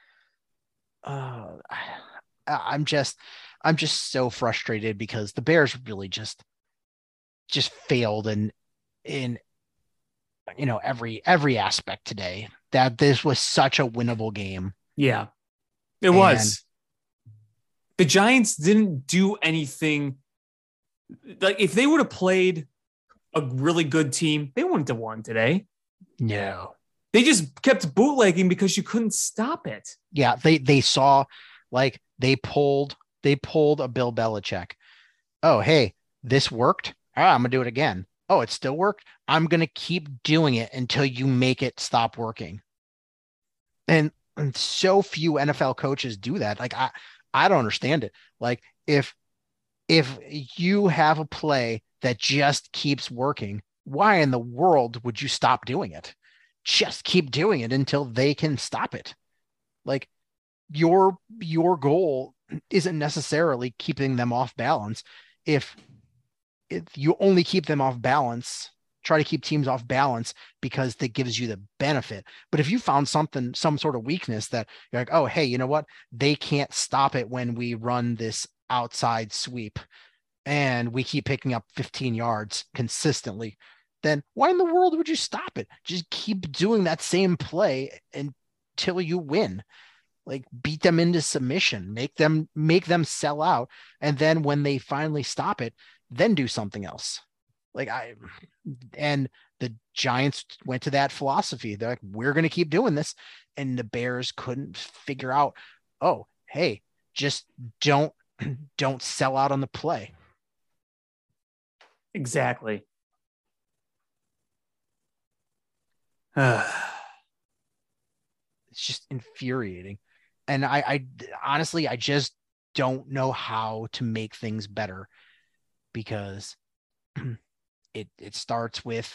Uh, I'm just, I'm just so frustrated because the Bears really just, just failed in, in, you know, every, every aspect today. That this was such a winnable game. Yeah, it And- was. The Giants didn't do anything. Like, if they would have played a really good team, they wouldn't have won today. No. They just kept bootlegging because you couldn't stop it. Yeah, they they saw like they pulled they pulled a Bill Belichick. Oh, hey, this worked. Ah, I'm gonna do it again. Oh, it still worked. I'm gonna keep doing it until you make it stop working. And, and so few N F L coaches do that. Like I I don't understand it. Like if if you have a play that just keeps working, why in the world would you stop doing it? Just keep doing it until they can stop it. Like your your goal isn't necessarily keeping them off balance. If if you only keep them off balance, try to keep teams off balance because that gives you the benefit. But if you found something, some sort of weakness that you're like, oh, hey, you know what? They can't stop it when we run this outside sweep and we keep picking up fifteen yards consistently, then why in the world would you stop it? Just keep doing that same play until you win. Like beat them into submission, make them make them sell out, and then when they finally stop it, then do something else. Like I and the Giants went to that philosophy. They're like, we're going to keep doing this, and the Bears couldn't figure out. Oh, hey, just don't don't sell out on the play. Exactly. Uh, It's just infuriating. And I, I honestly, I just don't know how to make things better because it it starts with,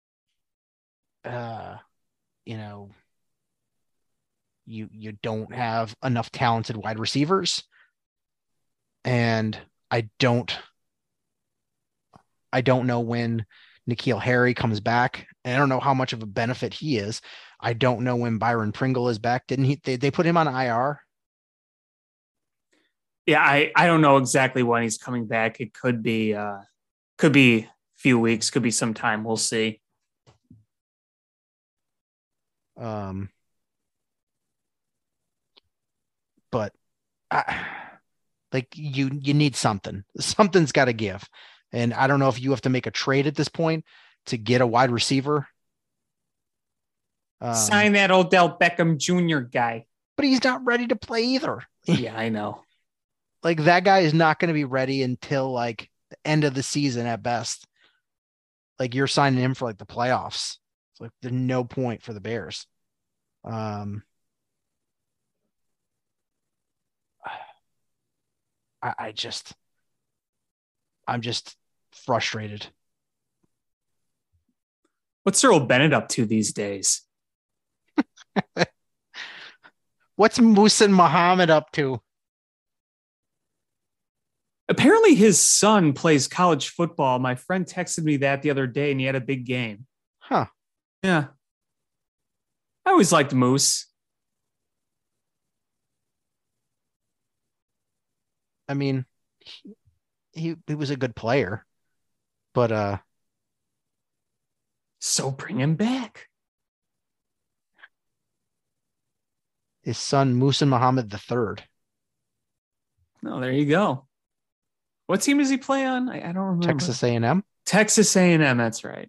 uh, you know, you you don't have enough talented wide receivers, and I don't I don't know when N'Keal Harry comes back, and I don't know how much of a benefit he is. I don't know when Byron Pringle is back. Didn't he? They, they put him on I R. Yeah, I, I don't know exactly when he's coming back. It could be uh could be a few weeks, could be some time. We'll see. Um, but I, like you you need something. Something's got to give, and I don't know if you have to make a trade at this point to get a wide receiver. Um, Sign that Odell Beckham Junior guy. But he's not ready to play either. Yeah, I know. Like that guy is not going to be ready until like the end of the season at best. Like you're signing him for like the playoffs. It's like there's no point for the Bears. Um, I, I just, I'm just frustrated. What's Cyril Bennett up to these days? What's Muhsin Muhammad up to? Apparently his son plays college football. My friend texted me that the other day, and he had a big game. Huh. Yeah. I always liked Moose. I mean, he, he, he was a good player, but uh, So bring him back. his son, Muhsin Muhammad the third. Oh, there you go. What team does he play on? I, I don't remember. Texas A and M. Texas A and M, that's right.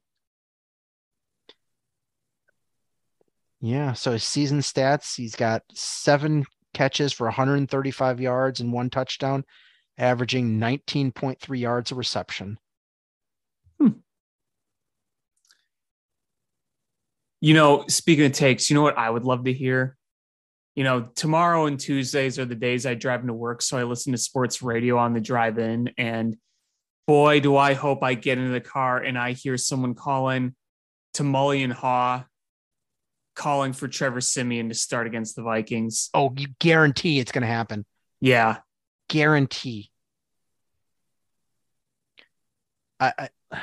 Yeah, so his season stats, he's got seven catches for one hundred thirty-five yards and one touchdown, averaging nineteen point three yards a reception. Hmm. You know, speaking of takes, you know what I would love to hear? You know, tomorrow and Tuesdays are the days I drive into work, so I listen to sports radio on the drive in, and boy, do I hope I get into the car and I hear someone calling to Mullion Haw, calling for Trevor Siemian to start against the Vikings. Oh, you guarantee it's going to happen. Yeah. Guarantee. I, I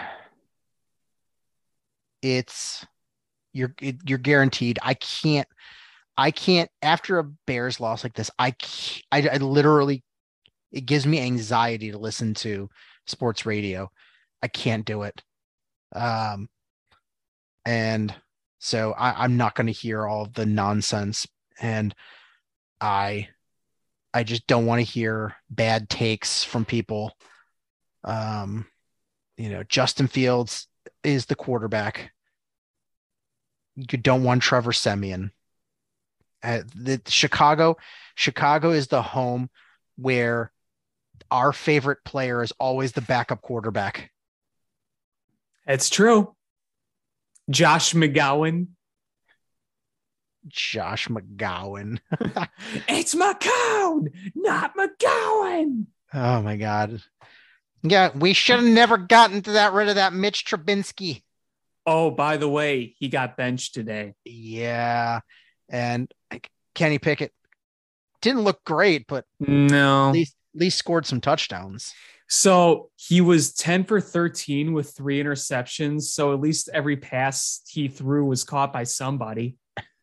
it's you're it, you're guaranteed. I can't. I can't. After a Bears loss like this, I can't, I, I literally it gives me anxiety to listen to sports radio. I can't do it. Um, and so I, I'm not going to hear all of the nonsense, and I, I just don't want to hear bad takes from people. Um, you know, Justin Fields is the quarterback. You don't want Trevor Siemian. Uh, the Chicago, Chicago is the home where our favorite player is always the backup quarterback. It's true. Josh McGowan. Josh McGowan. It's McCown, not McGowan. Oh my God. Yeah, we should have never gotten to that rid of that Mitch Trubinsky. Oh, by the way, he got benched today. Yeah. And Kenny Pickett didn't look great, but no, at least, at least scored some touchdowns. So he was ten for thirteen with three interceptions. So at least every pass he threw was caught by somebody.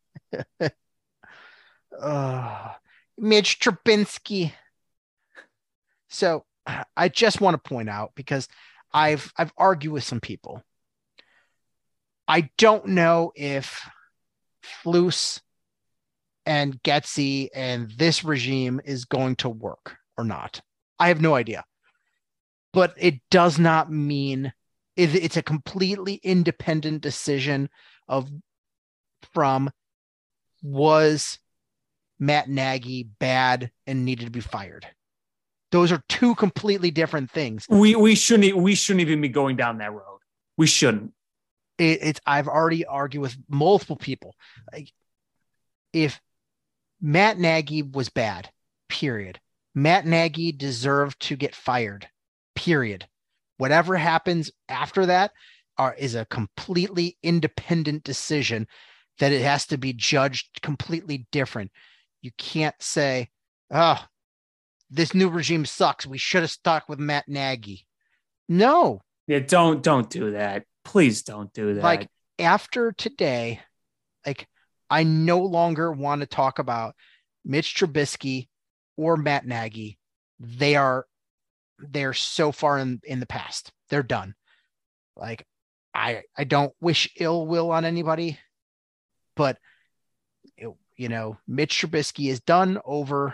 uh, Mitch Trubinsky. So I just want to point out, because I've I've argued with some people. I don't know if Flus and Getsy and this regime is going to work or not. I have no idea. But it does not mean it, it's a completely independent decision of from was Matt Nagy bad and needed to be fired. Those are two completely different things. We we shouldn't we shouldn't even be going down that road. We shouldn't. It, it's I've already argued with multiple people. Like, if Matt Nagy was bad, period. Matt Nagy deserved to get fired, period. whatever happens after that are, is a completely independent decision that it has to be judged completely different. You can't say, oh, this new regime sucks. We should have stuck with Matt Nagy. No. Yeah, don't don't do that. Please don't do that. Like after today, like I no longer want to talk about Mitch Trubisky or Matt Nagy. They are they're so far in, in the past. They're done. Like I I don't wish ill will on anybody, but it, you know, Mitch Trubisky is done, over,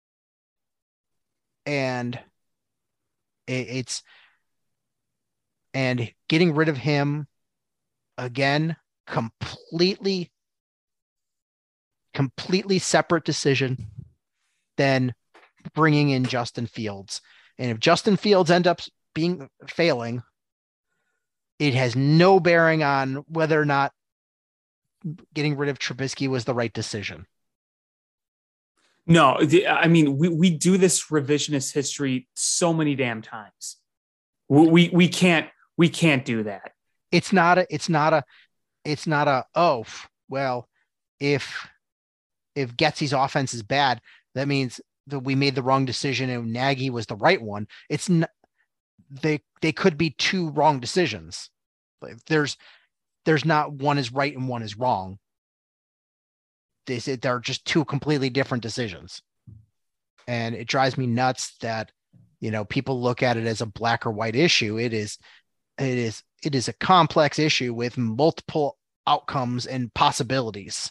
and it, it's and getting rid of him again, completely, completely separate decision than bringing in Justin Fields. And if Justin Fields ends up being failing, it has no bearing on whether or not getting rid of Trubisky was the right decision. No, the, I mean, we, we do this revisionist history so many damn times. We, we, we can't, we can't do that. It's not a, it's not a, it's not a, oh, well, if, if Getsy's offense is bad, that means that we made the wrong decision and Nagy was the right one. It's not, they, they could be two wrong decisions. Like there's, there's not one is right and one is wrong. They said they're just two completely different decisions. And it drives me nuts that, you know, people look at it as a black or white issue. It is, it is, it is a complex issue with multiple outcomes and possibilities.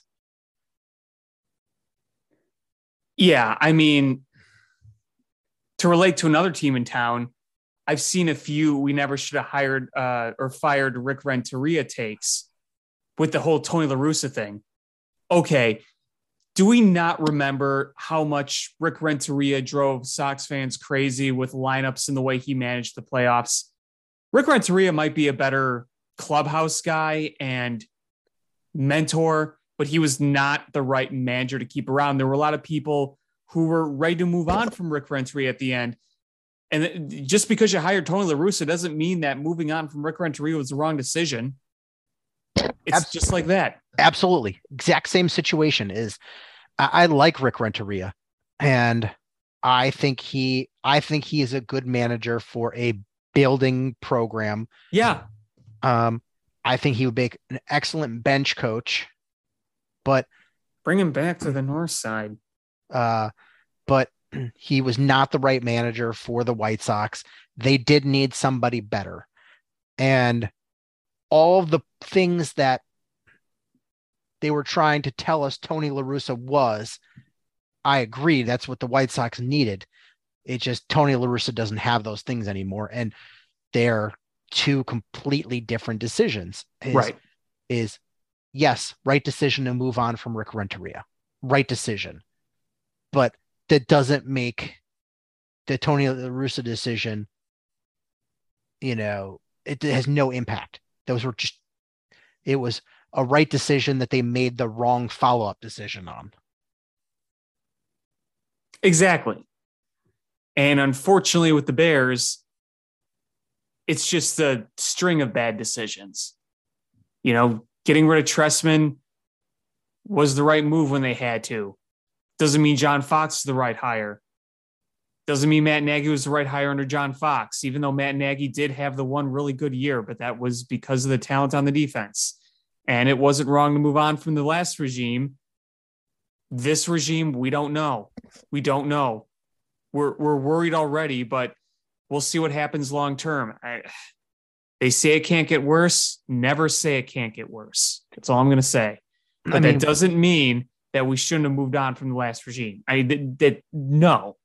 Yeah. I mean, to relate to another team in town, I've seen a few we never should have hired uh, or fired Rick Renteria takes with the whole Tony La Russa thing. Okay, do we not remember how much Rick Renteria drove Sox fans crazy with lineups and the way he managed the playoffs? Rick Renteria might be a better clubhouse guy and mentor, but he was not the right manager to keep around. There were a lot of people who were ready to move on from Rick Renteria at the end. And just because you hired Tony La Russa doesn't mean that moving on from Rick Renteria was the wrong decision. It's Absolutely. Just like that. Absolutely. Exact same situation is I, I like Rick Renteria, and I think he, I think he is a good manager for a building program. Yeah. Um, I think he would make an excellent bench coach, but bring him back to the north side. Uh, but he was not the right manager for the White Sox. They did need somebody better. And all of the things that they were trying to tell us Tony La Russa was, I agree, that's what the White Sox needed. It just, Tony La Russa doesn't have those things anymore. And they're two completely different decisions. Is, right. Is, yes, right decision to move on from Rick Renteria. Right decision. But that doesn't make the Tony La Russa decision, you know, it has no impact. Those were just, it was a right decision that they made the wrong follow-up decision on. Exactly. And unfortunately with the Bears, it's just a string of bad decisions. You know, getting rid of Trestman was the right move when they had to. Doesn't mean John Fox is the right hire. Doesn't mean Matt Nagy was the right hire under John Fox, even though Matt Nagy did have the one really good year, but that was because of the talent on the defense. And it wasn't wrong to move on from the last regime. This regime, we don't know. We don't know. We're we're worried already, but we'll see what happens long term. I, they say it can't get worse. Never say it can't get worse. That's all I'm going to say. But I mean, that doesn't mean that we shouldn't have moved on from the last regime. I that, that no.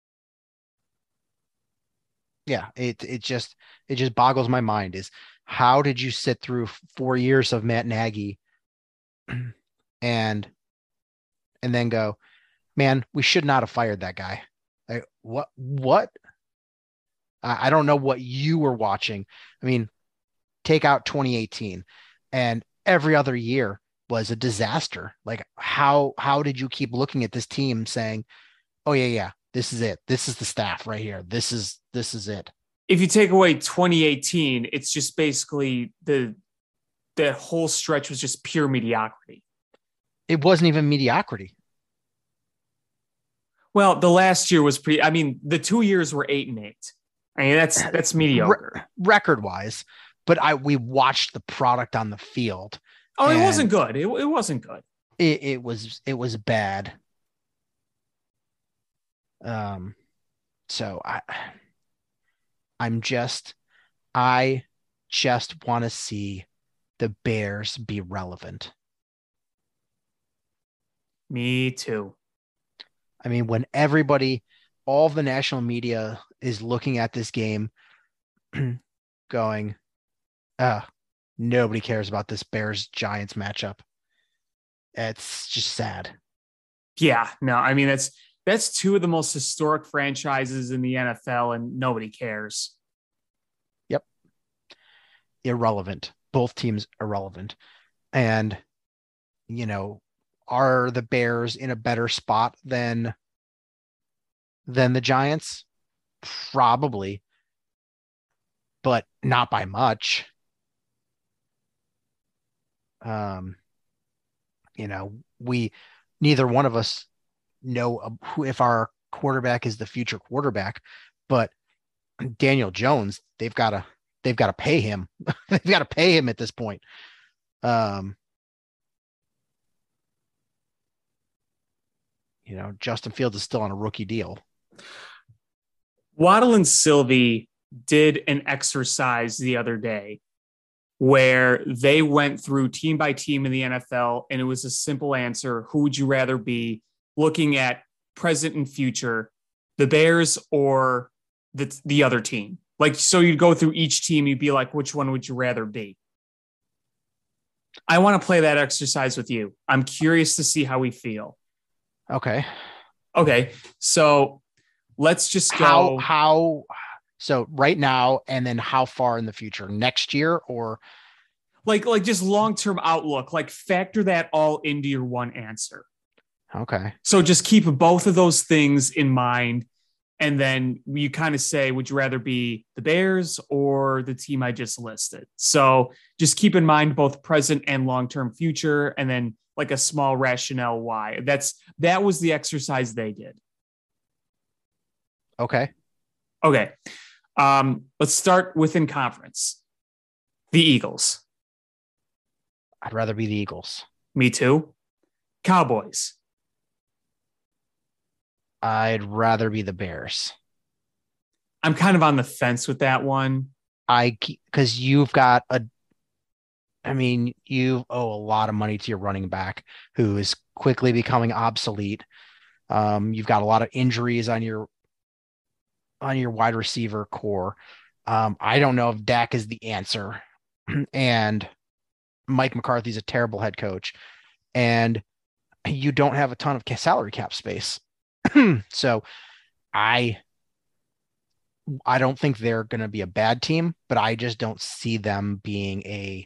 Yeah, it it just it just boggles my mind. Is how did you sit through four years of Matt Nagy and and then go, man, we should not have fired that guy. Like what what? I, I don't know what you were watching. I mean, take out twenty eighteen and every other year was a disaster. Like how how did you keep looking at this team saying, oh yeah, yeah, this is it. This is the staff right here. This is this is it. if you take away twenty eighteen, it's just basically the that whole stretch was just pure mediocrity. It wasn't even mediocrity. Well, the last year was pretty. I mean, the two years were eight and eight. I mean, that's that's mediocre Re- record wise. But I we watched the product on the field. Oh, it wasn't good. It, it wasn't good. It, it was it was bad. Um, so I I'm just I just want to see the Bears be relevant. Me too. I mean, when everybody, all of the national media is looking at this game going, ah, nobody cares about this Bears Giants matchup. It's just sad. Yeah, no, I mean, that's, that's two of the most historic franchises in the N F L and nobody cares. Yep. Irrelevant. Both teams irrelevant. And, you know, are the Bears in a better spot than than the Giants? Probably, but not by much. Um, you know, we neither one of us know who if our quarterback is the future quarterback, but Daniel Jones, they've got to they've got to pay him. They've got to pay him at this point. Um, You know, Justin Fields is still on a rookie deal. Waddle and Sylvie did an exercise the other day where they went through team by team in the N F L, and it was a simple answer. Who would you rather be, looking at present and future, the Bears or the, the other team? Like, so you'd go through each team, you'd be like, which one would you rather be? I want to play that exercise with you. I'm curious to see how we feel. Okay. Okay. So let's just go. How, how, so right now, and then how far in the future? Next year or? Like, like just long-term outlook, like factor that all into your one answer. Okay. So just keep both of those things in mind. And then you kind of say, would you rather be the Bears or the team I just listed? So just keep in mind both present and long-term future, and then like a small rationale why. That's that was the exercise they did. Okay. Okay. Um, let's start within conference. The Eagles. I'd rather be the Eagles. Me too. Cowboys. I'd rather be the Bears. I'm kind of on the fence with that one. I because you've got a I mean, you owe a lot of money to your running back who is quickly becoming obsolete. Um, you've got a lot of injuries on your on your wide receiver core. Um, I don't know if Dak is the answer. And Mike McCarthy's a terrible head coach. And you don't have a ton of salary cap space. So I I don't think they're going to be a bad team, but I just don't see them being a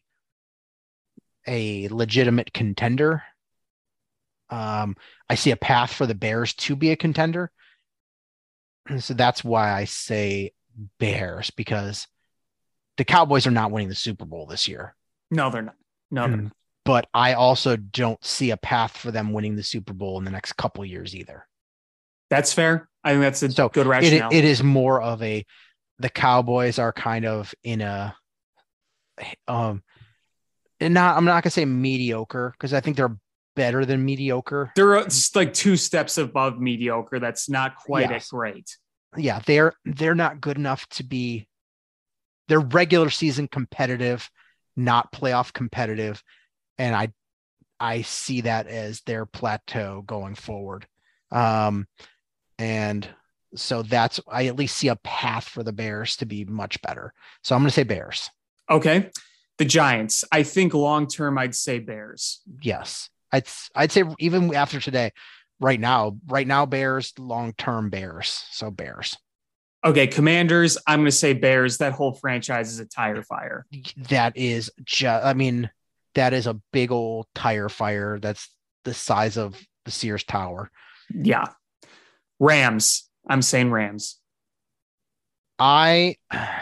a legitimate contender. Um, I see a path for the Bears to be a contender. So that's why I say Bears, because the Cowboys are not winning the Super Bowl this year. No, they're not. No, they're not. But I also don't see a path for them winning the Super Bowl in the next couple of years either. That's fair. I think that's a so good rationale. It, it is more of a, the Cowboys are kind of in a, um, and not, I'm not going to say mediocre, because I think they're better than mediocre. They're like two steps above mediocre. That's not quite Yes. as great. Yeah, they're they're not good enough to be, they're regular season competitive, not playoff competitive. And I I see that as their plateau going forward. Um, and so that's, I at least see a path for the Bears to be much better. So I'm going to say Bears. Okay. The Giants. I think long-term, I'd say Bears. Yes. I'd, I'd say even after today, right now, right now, Bears, long-term Bears. So Bears. Okay. Commanders. I'm going to say Bears. That whole franchise is a tire fire. That is just, I mean, that is a big old tire fire. That's the size of the Sears Tower. Yeah. Rams. I'm saying Rams. I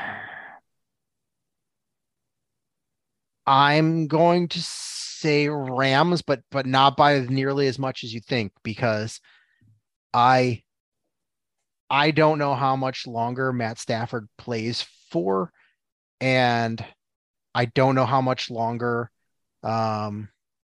I'm going to say Rams, but but not by nearly as much as you think, because I I don't know how much longer Matt Stafford plays for, and I don't know how much longer um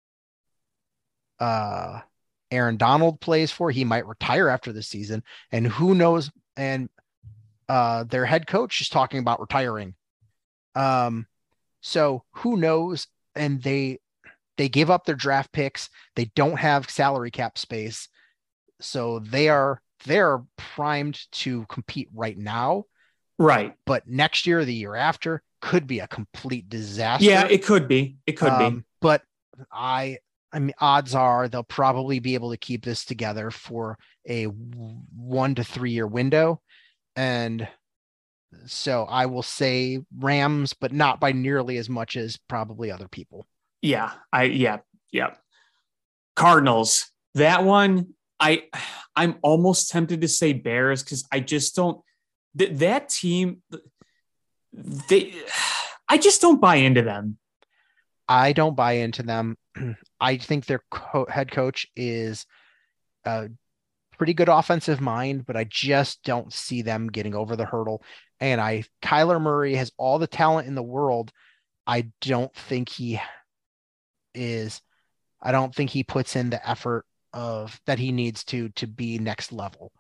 uh Aaron Donald plays for. He might retire after the season, and who knows, and uh their head coach is talking about retiring. Um so who knows, and they they give up their draft picks. They don't have salary cap space. So they are they're primed to compete right now, Right. but next year, the year after, could be a complete disaster. Yeah, it could be. It could um, be. But I I mean, odds are they'll probably be able to keep this together for a one to three year window. And so I will say Rams, but not by nearly as much as probably other people. Yeah. I yeah. Yeah. Cardinals. That one, I I'm almost tempted to say Bears because I just don't th- that team they I just don't buy into them. I don't buy into them. I think their co- head coach is a pretty good offensive mind, but I just don't see them getting over the hurdle. And I Kyler Murray has all the talent in the world. I don't think he is I don't think he puts in the effort of that he needs to to be next level.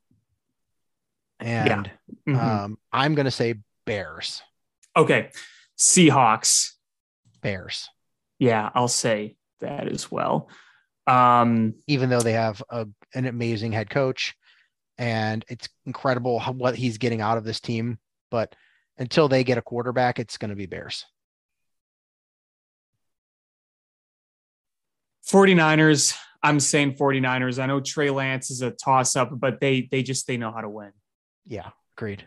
And yeah. mm-hmm. um, I'm going to say Bears. Okay. Seahawks. Bears. Yeah, I'll say that as well. Um, Even though they have a, an amazing head coach, and it's incredible how, what he's getting out of this team. But until they get a quarterback, it's going to be Bears. forty-niners. I'm saying forty-niners. I know Trey Lance is a toss up, but they, they just, they know how to win. Yeah, agreed.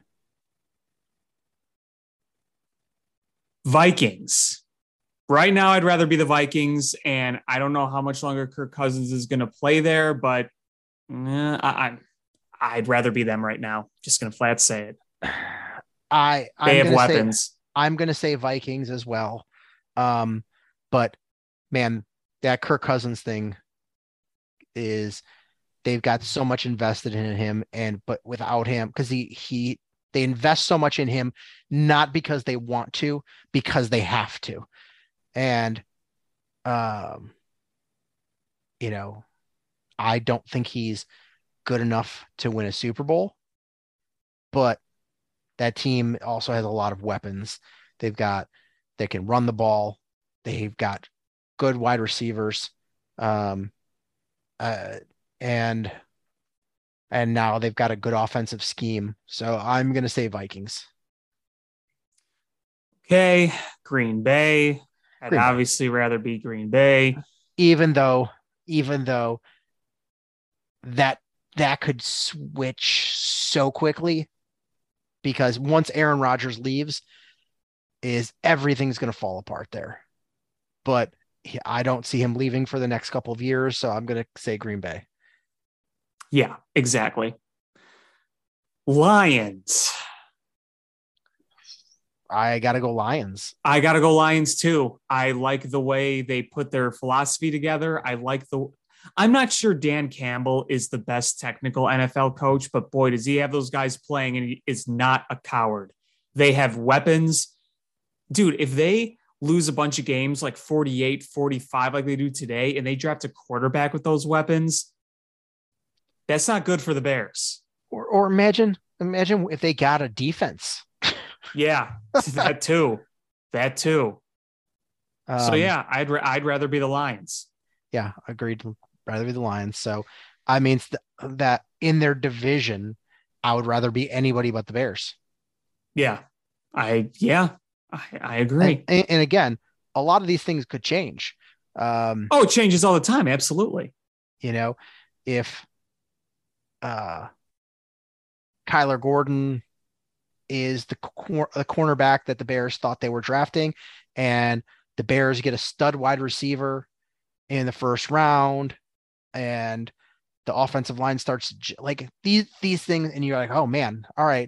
Vikings. Right now, I'd rather be the Vikings, and I don't know how much longer Kirk Cousins is going to play there, but eh, I, I, I'd rather be them right now. Just going to flat say it. I I'm they have gonna weapons. Say, I'm going to say Vikings as well. Um, but man, that Kirk Cousins thing is they've got so much invested in him, and but without him, because he he they invest so much in him, not because they want to, because they have to. And, um, you know, I don't think he's good enough to win a Super Bowl, but that team also has a lot of weapons. They've got, they can run the ball. They've got good wide receivers. Um, uh, and, and now they've got a good offensive scheme. So I'm going to say Vikings. Okay. Green Bay. I'd Green Bay. obviously rather be Green Bay. Even though, even though that that could switch so quickly, because once Aaron Rodgers leaves, is everything's going to fall apart there. But he, I don't see him leaving for the next couple of years, so I'm going to say Green Bay. Yeah, exactly. Lions. I got to go Lions. I got to go Lions too. I like the way they put their philosophy together. I like the, I'm not sure Dan Campbell is the best technical N F L coach, but boy, does he have those guys playing, and he is not a coward. They have weapons. Dude, if they lose a bunch of games like forty-eight, forty-five, like they do today, and they draft a quarterback with those weapons, that's not good for the Bears. Or, or imagine, imagine if they got a defense. Yeah, that too. That too. Um, so yeah, I'd I'd rather be the Lions. Yeah, agreed. Rather be the Lions. So I mean th- that in their division, I would rather be anybody but the Bears. Yeah, I yeah, I, I agree. And, and again, a lot of these things could change. Um, oh, it changes all the time. Absolutely. You know, if uh, Kyler Gordon is the, cor- the cornerback that the Bears thought they were drafting, and the Bears get a stud wide receiver in the first round, and the offensive line starts like these these things, and you're like, oh man, all right,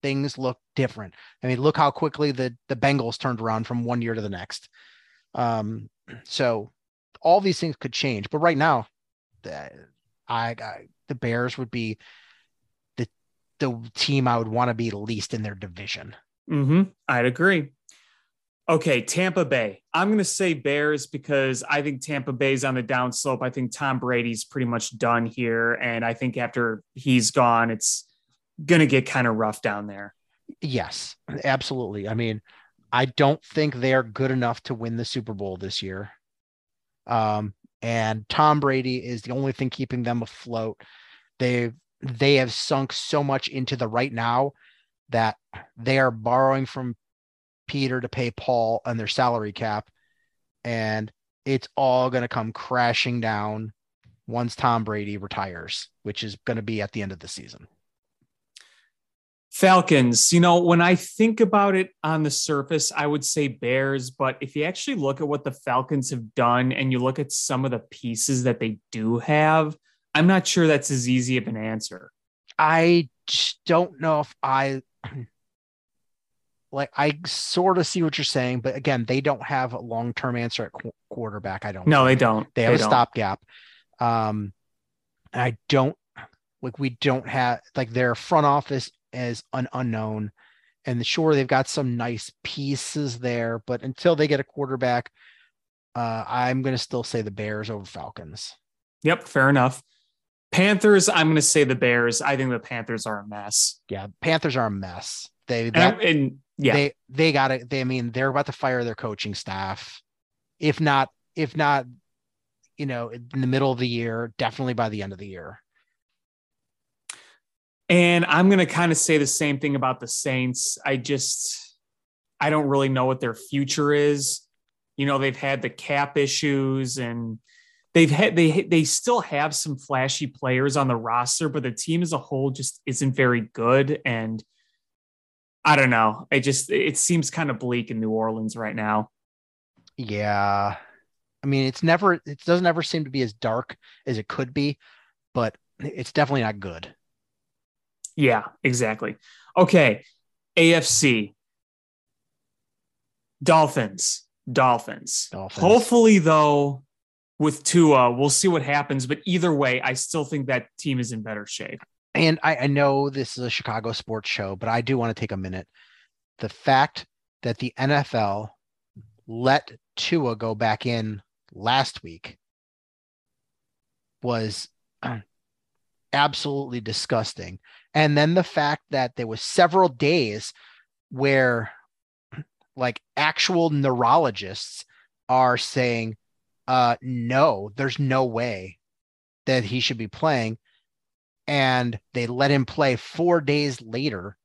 things look different. I mean, look how quickly the the Bengals turned around from one year to the next. Um, so all these things could change, but right now, the, I, I the Bears would be the the team I would want to be least in their division. Mm-hmm. I'd agree. Okay, Tampa Bay. I'm going to say Bears because I think Tampa Bay's on the downslope. I think Tom Brady's pretty much done here, and I think after he's gone, it's going to get kind of rough down there. Yes, absolutely. I mean, I don't think they are good enough to win the Super Bowl this year. Um, and Tom Brady is the only thing keeping them afloat. They they have sunk so much into the right now that they are borrowing from Peter to pay Paul on their salary cap, and it's all going to come crashing down once Tom Brady retires, which is going to be at the end of the season. Falcons, you know, when I think about it on the surface, I would say Bears, but if you actually look at what the Falcons have done and you look at some of the pieces that they do have, I'm not sure that's as easy of an answer. I just don't know if I like, I sort of see what you're saying, but again, they don't have a long-term answer at qu- quarterback. I don't. No, think. they don't. They have they a don't. stopgap. Um, I don't like, we don't have like their front office as an unknown, and sure, they've got some nice pieces there, but until they get a quarterback, uh, I'm going to still say the Bears over Falcons. Yep. Fair enough. Panthers, I'm going to say the Bears. I think the Panthers are a mess. Yeah. Panthers are a mess. They, that, and, and yeah, they, they got it. They, I mean, they're about to fire their coaching staff. If not, if not, you know, in the middle of the year, definitely by the end of the year. And I'm going to kind of say the same thing about the Saints. I just, I don't really know what their future is. You know, they've had the cap issues and they've had, they, they still have some flashy players on the roster, but the team as a whole just isn't very good. And I don't know. It just, it seems kind of bleak in New Orleans right now. Yeah. I mean, it's never, it doesn't ever seem to be as dark as it could be, but it's definitely not good. Yeah, exactly. Okay. A F C. Dolphins. Dolphins. Dolphins. Hopefully, though, with Tua, we'll see what happens. But either way, I still think that team is in better shape. And I, I know this is a Chicago sports show, but I do want to take a minute. The fact that the N F L let Tua go back in last week was absolutely disgusting. And then the fact that there was several days where like actual neurologists are saying, uh, no, there's no way that he should be playing. And they let him play four days later.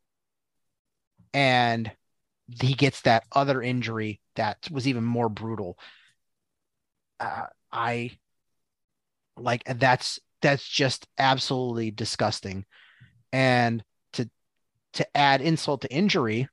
And he gets that other injury that was even more brutal. Uh, I like, that's, that's just absolutely disgusting. And to, to add insult to injury,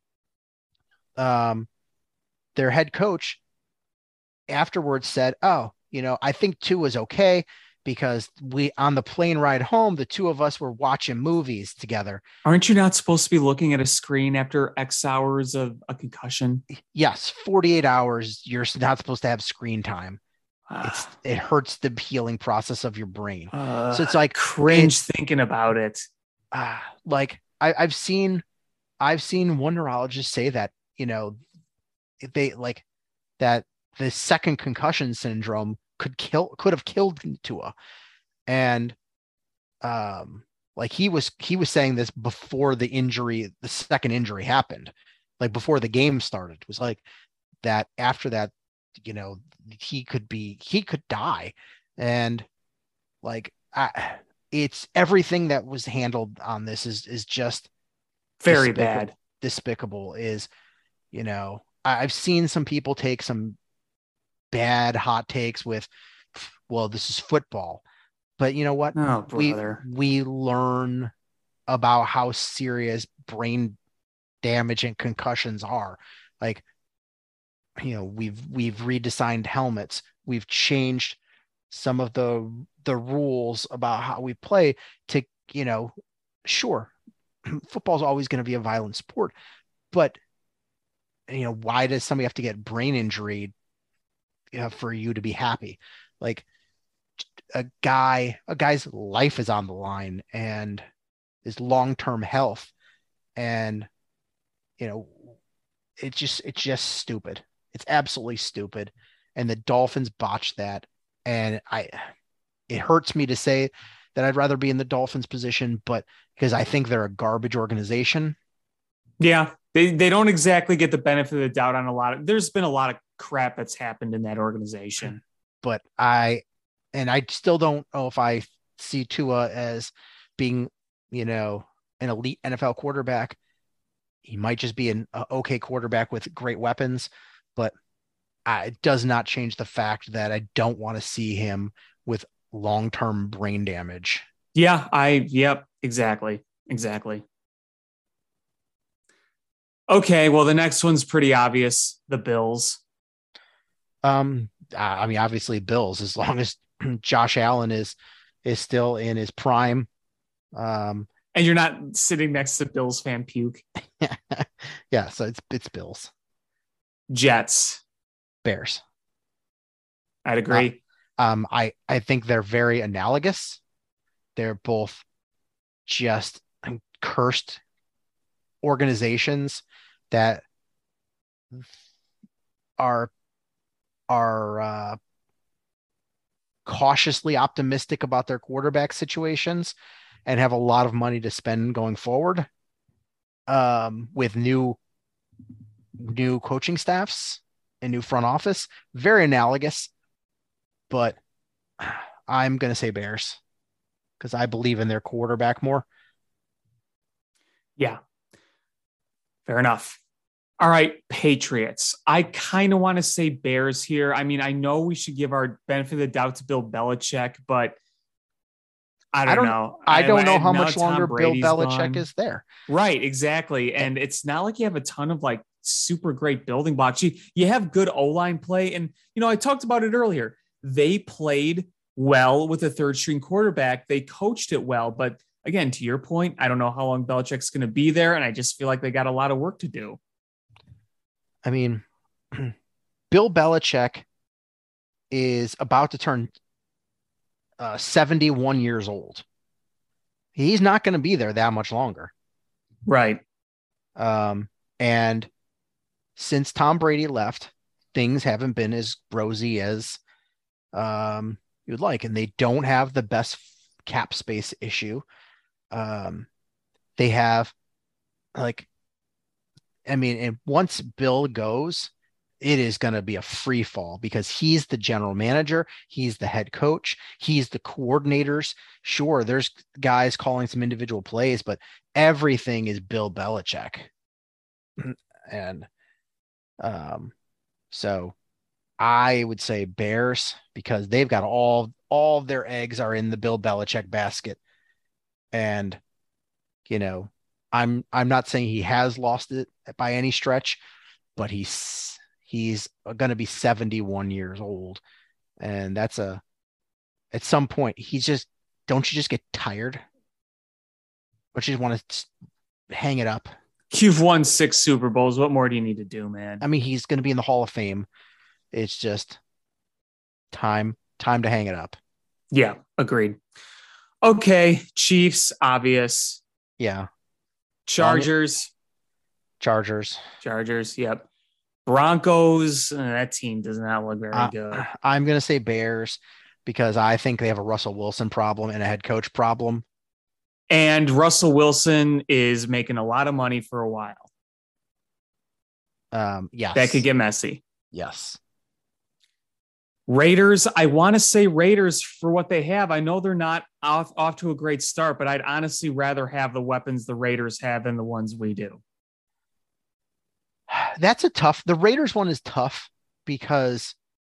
um, their head coach afterwards said, oh, you know, I think Tua was okay because we, on the plane ride home, the two of us were watching movies together. Aren't you not supposed to be looking at a screen after X hours of a concussion? Yes. forty-eight hours. You're not supposed to have screen time. It's, it hurts the healing process of your brain. Uh, so it's like cringe it's, thinking about it. Uh, like I, I've seen, I've seen one neurologist say that, you know, if they like that the second concussion syndrome could kill, could have killed Tua. And um, like he was, he was saying this before the injury, the second injury happened, like before the game started. It was like that after that, you know, he could be, he could die. And like, I, it's everything that was handled on this is, is just very despicable, bad. Despicable is, you know, I've seen some people take some bad hot takes with, well, this is football, but you know what? Oh, we, brother. we learn about how serious brain damage and concussions are. Like, you know, we've, we've redesigned helmets. We've changed some of the, the rules about how we play to, you know, sure, football's always going to be a violent sport, but you know, why does somebody have to get brain injury, you know, for you to be happy? Like a guy, a guy's life is on the line and his long-term health. And, you know, it's just, it's just stupid. It's absolutely stupid. And the Dolphins botched that. And I, it hurts me to say that I'd rather be in the Dolphins position, but because I think they're a garbage organization. Yeah. They, they don't exactly get the benefit of the doubt on a lot of, there's been a lot of crap that's happened in that organization. But I, and I still don't know if I see Tua as being, you know, an elite N F L quarterback. He might just be an uh, okay quarterback with great weapons, but uh, it does not change the fact that I don't want to see him with long-term brain damage. Yeah, I, yep, exactly. Exactly. Okay, well, the next one's pretty obvious. The Bills. Um, I mean, obviously Bills, as long as Josh Allen is, is still in his prime. Um, and you're not sitting next to Bills fan puke. Yeah. So it's, it's Bills. Jets. Bears. I'd agree. Uh, um, I, I think they're very analogous. They're both just cursed organizations that are, are, uh, cautiously optimistic about their quarterback situations and have a lot of money to spend going forward, um, with new, new coaching staffs and new front office. Very analogous, but I'm going to say Bears because I believe in their quarterback more. Yeah. Fair enough. All right, Patriots. I kind of want to say Bears here. I mean, I know we should give our benefit of the doubt to Bill Belichick, but I don't, I don't know. I don't I, know I, how now much Tom longer Brady's Bill Belichick gone. is there. Right, exactly. And it's not like you have a ton of like super great building blocks. You, you have good O-line play. And, you know, I talked about it earlier. They played well with a third string quarterback. They coached it well. But again, to your point, I don't know how long Belichick's going to be there. And I just feel like they got a lot of work to do. I mean, Bill Belichick is about to turn uh, seventy-one years old. He's not going to be there that much longer. Right. Um, and since Tom Brady left, things haven't been as rosy as um, you would like. And they don't have the best cap space issue. Um, they have like, I mean, and once Bill goes, it is going to be a free fall because he's the general manager. He's the head coach. He's the coordinators. Sure, there's guys calling some individual plays, but everything is Bill Belichick. And um, so I would say Bears because they've got all, all of their eggs are in the Bill Belichick basket. And, you know, I'm I'm not saying he has lost it by any stretch, but he's he's going to be seventy-one years old, and that's a at some point he's just don't you just get tired? Don't you just want to hang it up? You've won six Super Bowls. What more do you need to do, man? I mean, he's going to be in the Hall of Fame. It's just time time to hang it up. Yeah, agreed. Okay, Chiefs, obvious. Yeah. Chargers. Chargers. Chargers, yep. Broncos, uh, that team does not look very uh, good. I'm going to say Bears because I think they have a Russell Wilson problem and a head coach problem. And Russell Wilson is making a lot of money for a while. Um, yes. That could get messy. Yes. Raiders, I want to say Raiders for what they have. I know they're not off, off to a great start, but I'd honestly rather have the weapons the Raiders have than the ones we do. That's a tough, the Raiders one is tough because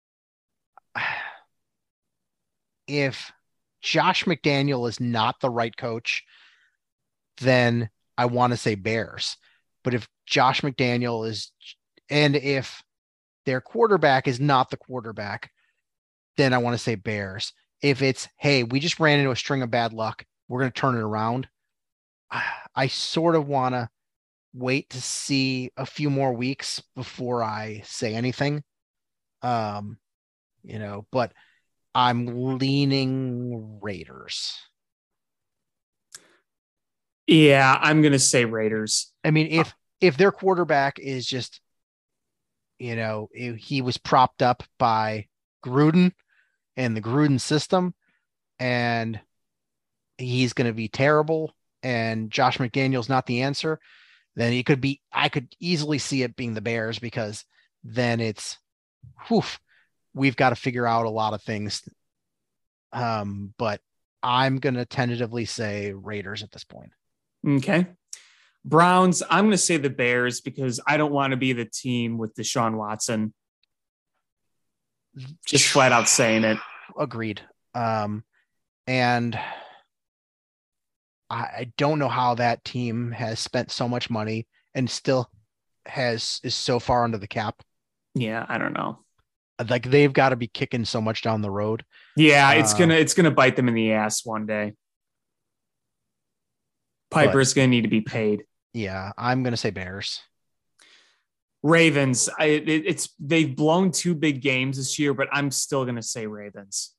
if Josh McDaniel is not the right coach, then I want to say Bears. But if Josh McDaniel is, and if their quarterback is not the quarterback, then I want to say Bears. If it's, hey, we just ran into a string of bad luck, we're going to turn it around. I sort of want to wait to see a few more weeks before I say anything. Um, you know, but I'm leaning Raiders. Yeah, I'm going to say Raiders. I mean, if if their quarterback is just, you know, he was propped up by Gruden and the Gruden system, and he's going to be terrible, and Josh McDaniel's not the answer, then it could be, I could easily see it being the Bears, because then it's, whew, we've got to figure out a lot of things. Um, but I'm going to tentatively say Raiders at this point. Okay. Browns, I'm going to say the Bears, because I don't want to be the team with Deshaun Watson. Just flat out saying it. Agreed. Um, and I, I don't know how that team has spent so much money and still has is so far under the cap. Yeah, I don't know. Like, they've got to be kicking so much down the road. Yeah, it's Uh, gonna it's gonna bite them in the ass one day. Piper's gonna need to be paid. Yeah, I'm gonna say Bears. Ravens, I, it, it's they've blown two big games this year, but I'm still gonna say Ravens.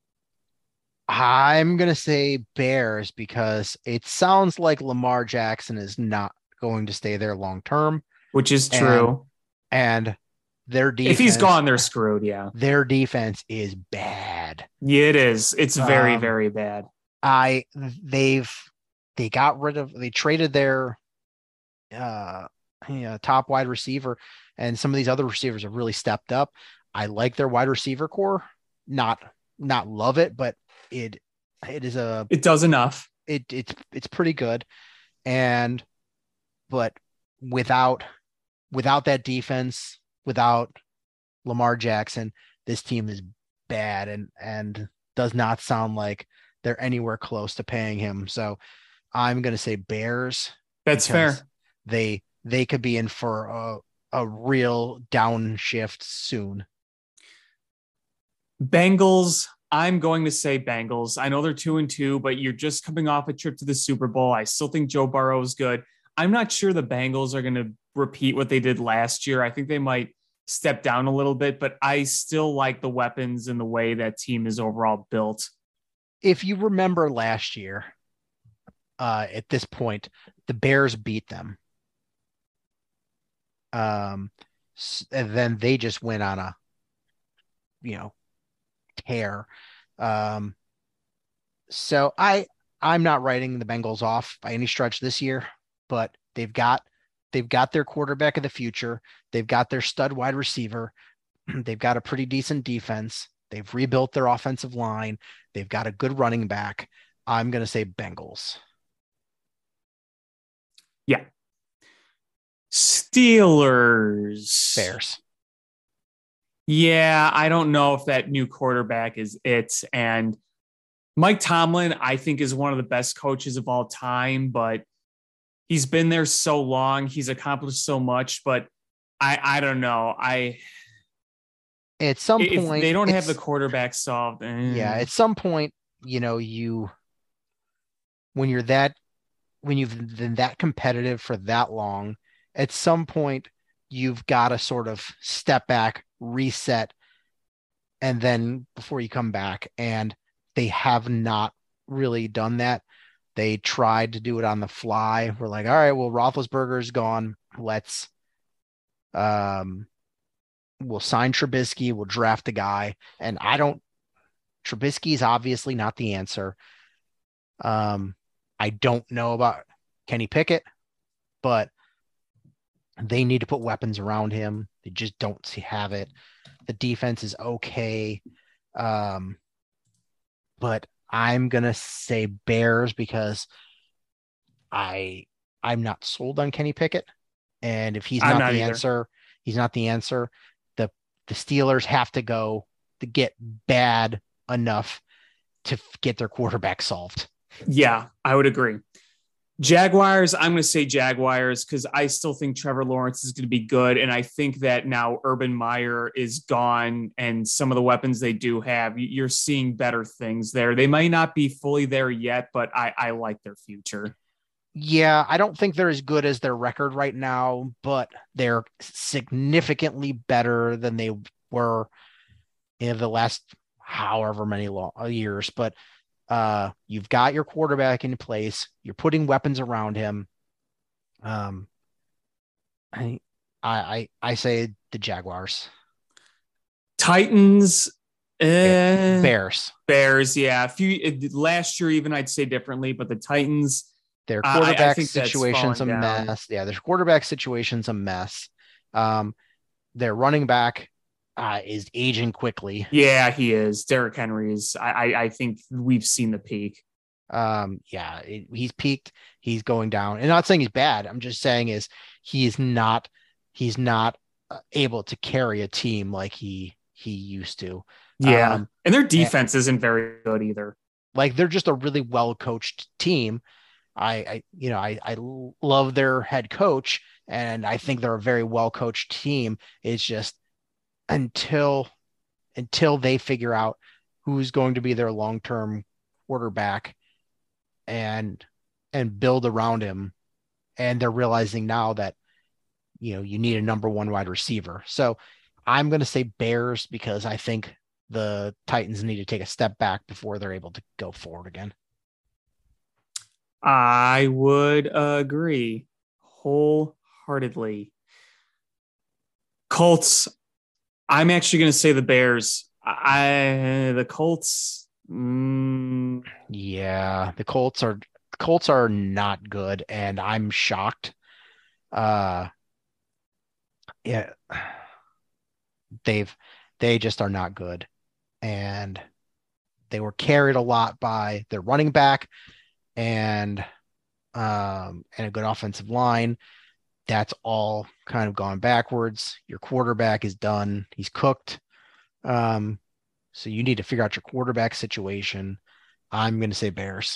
I'm gonna say Bears, because it sounds like Lamar Jackson is not going to stay there long term, Which is true. and, and their defense. If he's gone, they're screwed. Yeah, their defense is bad. yeah, it is. It's very Um, very bad. I they've they got rid of they traded their uh you know, top wide receiver, and some of these other receivers have really stepped up. I like their wide receiver core. Not not love it, but it it is a It does enough. it it's it's pretty good. And but without without that defense, without Lamar Jackson, this team is bad, and and does not sound like they're anywhere close to paying him. So I'm going to say Bears. That's because fair. They they could be in for a a real downshift soon. Bengals, I'm going to say Bengals. I know they're two and two, but you're just coming off a trip to the Super Bowl. I still think Joe Burrow is good. I'm not sure the Bengals are going to repeat what they did last year. I think they might step down a little bit, but I still like the weapons and the way that team is overall built. If you remember last year, uh, at this point, the Bears beat them. Um, and then they just went on a, you know, tear. Um, so I I'm not writing the Bengals off by any stretch this year, but they've got they've got their quarterback of the future. They've got their stud wide receiver. They've got a pretty decent defense. They've rebuilt their offensive line. They've got a good running back. I'm going to say Bengals. Yeah. Steelers. Bears. Yeah, I don't know if that new quarterback is it. And Mike Tomlin, I think, is one of the best coaches of all time, but he's been there so long. He's accomplished so much, but I, I don't know. I At some if point, they don't have the it's- quarterback solved. eh. yeah, at some point, you know, you when you're that when you've been that competitive for that long, at some point you've got to sort of step back, reset, and then before you come back. And they have not really done that. They tried to do it on the fly. We're like, all right, well, Roethlisberger's gone. Let's um we'll sign Trubisky, we'll draft a guy. And I don't Trubisky's obviously not the answer. Um, I don't know about Kenny Pickett, but they need to put weapons around him. They just don't see, have it. The defense is okay. Um, but I'm going to say Bears, because I, I'm not sold on Kenny Pickett. And if he's I'm not, not the either. answer, he's not the answer. The, the Steelers have to go to get bad enough to f- get their quarterback solved. Yeah, I would agree. Jaguars, I'm going to say Jaguars, because I still think Trevor Lawrence is going to be good. And I think that now Urban Meyer is gone and some of the weapons they do have, you're seeing better things there. They might not be fully there yet, but I, I like their future. Yeah, I don't think they're as good as their record right now, but they're significantly better than they were in the last however many long, years. But uh, you've got your quarterback in place. You're putting weapons around him. Um, I, I, I say the Jaguars. Titans, eh, Bears. Bears. Yeah, a few last year even I'd say differently, but the Titans. Their I- I quarterback think that's situation's a fallen down. mess. Yeah, their quarterback situation's a mess. Um, their running back uh, is aging quickly. Yeah, he is. Derrick Henry is. I, I, I think we've seen the peak. Um, yeah, it, he's peaked. He's going down. And not saying he's bad. I'm just saying is he's not he's not uh, able to carry a team like he he used to. Yeah, Um, and their defense isn't very good either. like they're just a really well coached team. I, I you know I I love their head coach, and I think they're a very well coached team. It's just until until they figure out who's going to be their long term quarterback and and build around him, and they're realizing now that you know you need a number one wide receiver. So I'm going to say Bears because I think the Titans need to take a step back before they're able to go forward again. I would agree wholeheartedly. Colts. I'm actually going to say the Bears. I the Colts. Mm, Yeah, the Colts are the Colts are not good, and I'm shocked. Uh, yeah, they've they just are not good, and they were carried a lot by their running back and um and a good offensive line. That's all kind of gone backwards. Your quarterback is done. He's cooked. Um, so you need to figure out your quarterback situation. I'm going to say Bears.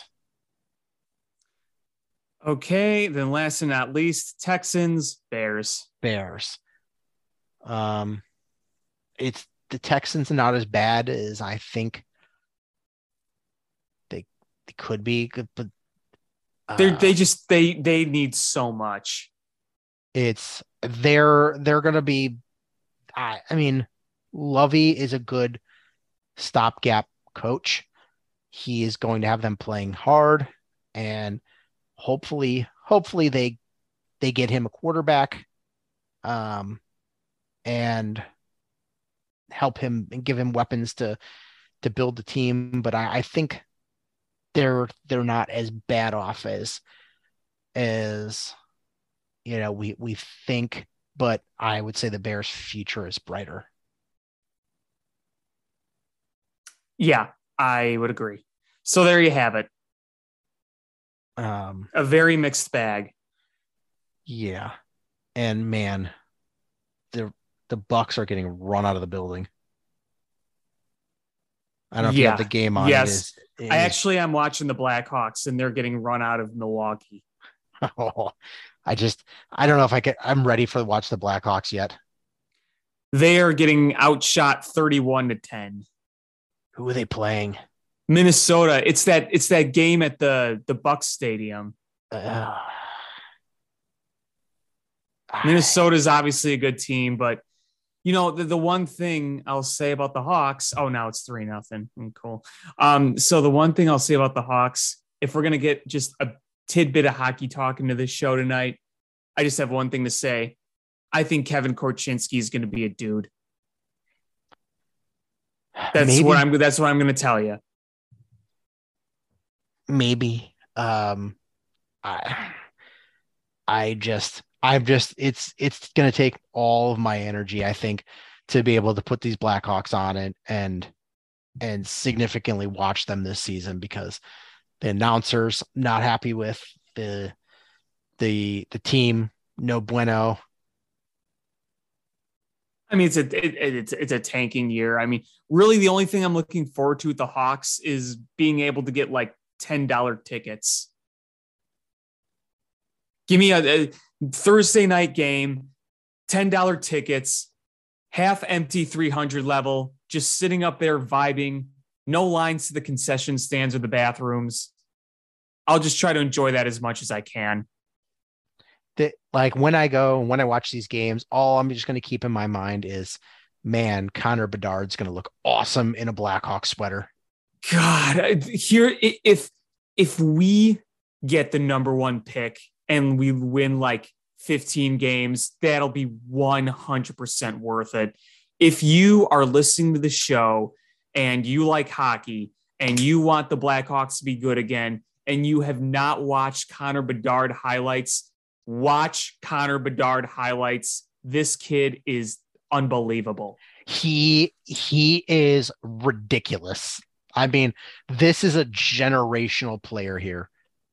okay, then last and not least, Texans, Bears. Bears. Um, it's the Texans are not as bad as I think they they could be, but uh, They they just they they need so much. it's they're they're going to be. I, I mean, Lovey is a good stopgap coach. He is going to have them playing hard, and hopefully, hopefully they they get him a quarterback, um, and help him and give him weapons to to build the team. But I, I think they're they're not as bad off as as you know we we think. But I would say the Bears' future is brighter. Yeah, I would agree. So there you have it. Um, A very mixed bag. yeah, and man, the the Bucks are getting run out of the building. I don't know if you have Yeah. the game on. Yes. It is, it I is- actually am watching the Blackhawks and they're getting run out of Milwaukee. oh, I just I don't know if I could. I'm ready for watch the Blackhawks yet. They are getting outshot thirty-one to ten. Who are they playing? Minnesota. It's that it's that game at the the Bucks Stadium. Uh, Minnesota's obviously a good team, but you know the, the one thing I'll say about the Hawks. Oh, now it's three nothing. Cool. Um, so the one thing I'll say about the Hawks, if we're gonna get just a tidbit of hockey talk into this show tonight, I just have one thing to say. I think Kevin Korchinski is going to be a dude. That's maybe, what I'm. That's what I'm going to tell you. maybe. Um, I, I just, I'm just. It's it's going to take all of my energy, I think, to be able to put these Blackhawks on it and and significantly watch them this season because the announcers not happy with the the the team. No bueno. I mean, it's a it, it's it's a tanking year. I mean, really, the only thing I'm looking forward to with the Hawks is being able to get like ten dollar tickets. Give me a, a Thursday night game, ten dollar tickets, half empty three hundred level, just sitting up there vibing. No lines to the concession stands or the bathrooms. I'll just try to enjoy that as much as I can. That, like when I go, when I watch these games, all I'm just going to keep in my mind is, man, Connor Bedard's going to look awesome in a Blackhawk sweater. God, here, if, if we get the number one pick and we win like fifteen games, that'll be one hundred percent worth it. If you are listening to the show and you like hockey and you want the Blackhawks to be good again, and you have not watched Connor Bedard highlights, watch Connor Bedard highlights. This kid is unbelievable. He he is ridiculous. I mean, this is a generational player here.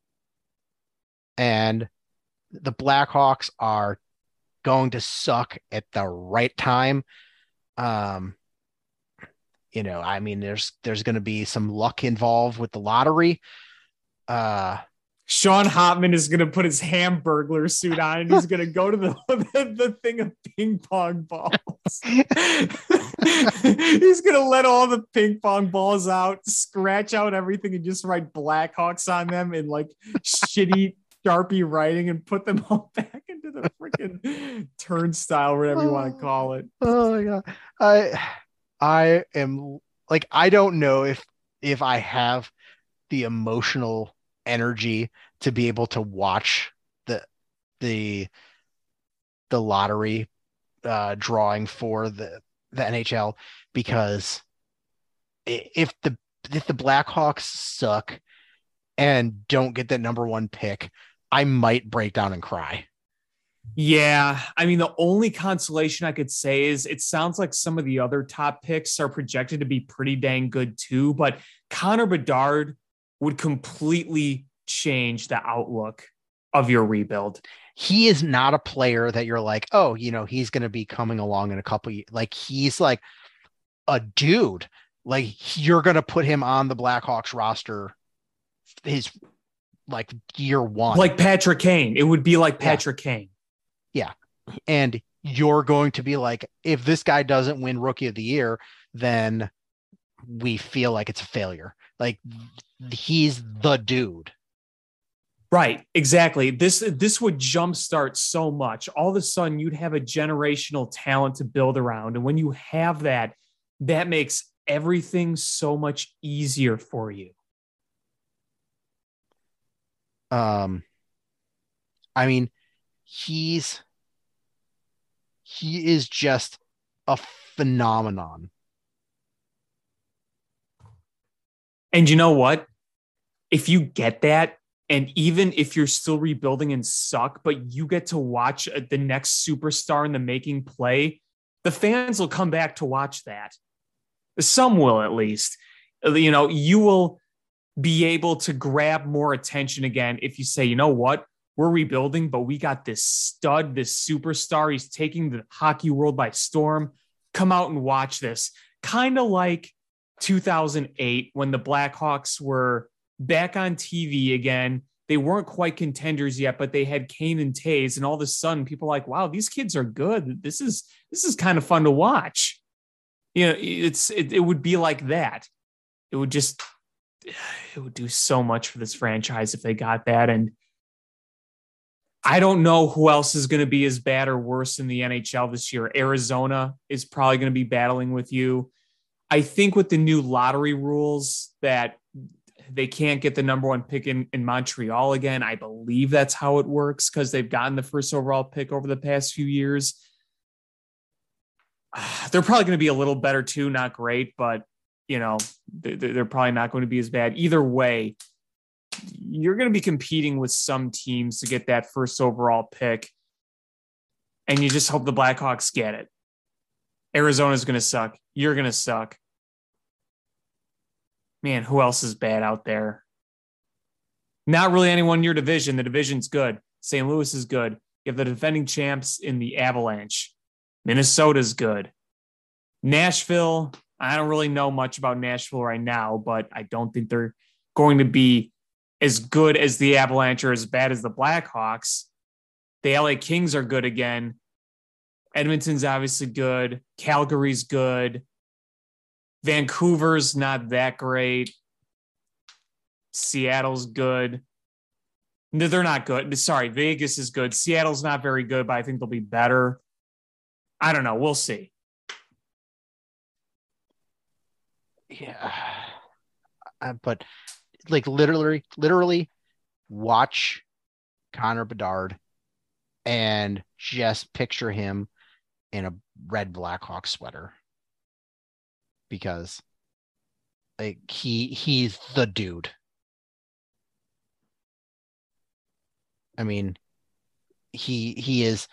And the Blackhawks are going to suck at the right time. Um, you know, I mean, there's there's going to be some luck involved with the lottery. Uh, Sean Hotman is going to put his Hamburglar suit on and he's going to go to the, the, the thing of ping pong balls. He's going to let all the ping pong balls out, scratch out everything, and just write Blackhawks on them in like shitty Sharpie writing and put them all back into the freaking turnstile, whatever you want to call it. Oh my God. I, I am like, I don't know if, if I have the emotional energy to be able to watch the, the, the lottery uh, drawing for the, the N H L, because if the, if the Blackhawks suck and don't get that number one pick, I might break down and cry. Yeah. I mean, the only consolation I could say is it sounds like some of the other top picks are projected to be pretty dang good too, but Connor Bedard would completely change the outlook of your rebuild. He is not a player that you're like, oh, you know, he's going to be coming along in a couple of years. Like, he's like a dude. Like, you're going to put him on the Blackhawks roster his like year one. Like Patrick Kane. It would be like Patrick yeah. Kane. Yeah. And you're going to be like, if this guy doesn't win Rookie of the Year, then we feel like it's a failure. Like, he's the dude. Right, exactly. This this would jumpstart so much. All of a sudden, you'd have a generational talent to build around. And when you have that, that makes everything so much easier for you. Um, I mean, he's he is just a phenomenon. And you know what? If you get that, and even if you're still rebuilding and suck, but you get to watch the next superstar in the making play, the fans will come back to watch that. Some will, at least. You know, you will be able to grab more attention again if you say, you know what, we're rebuilding, but we got this stud, this superstar. He's taking the hockey world by storm. Come out and watch this. Kind of like two thousand eight when the Blackhawks were back on T V again. They weren't quite contenders yet, but they had Kane and Taves, and all of a sudden people are like, wow, these kids are good. This is, this is kind of fun to watch. You know, it's, it, it would be like that. It would just, it would do so much for this franchise if they got that. And I don't know who else is going to be as bad or worse in the N H L this year. Arizona is probably going to be battling with you. I think with the new lottery rules that they can't get the number one pick in, in Montreal again. I believe that's how it works because they've gotten the first overall pick over the past few years. They're probably going to be a little better too. Not great, but you know, they're probably not going to be as bad. Either way, you're going to be competing with some teams to get that first overall pick. And you just hope the Blackhawks get it. Arizona's going to suck. You're going to suck. Man, who else is bad out there? Not really anyone in your division. The division's good. Saint Louis is good. You have the defending champs in the Avalanche. Minnesota's good. Nashville, I don't really know much about Nashville right now, but I don't think they're going to be as good as the Avalanche or as bad as the Blackhawks. The L A Kings are good again. Edmonton's obviously good. Calgary's good. Vancouver's not that great. Seattle's good. No, they're not good. Sorry, Vegas is good. Seattle's not very good, but I think they'll be better. I don't know. We'll see. Yeah. Uh, but like literally, literally watch Connor Bedard and just picture him in a red Blackhawk sweater. Because like he he's the dude. I mean, he he is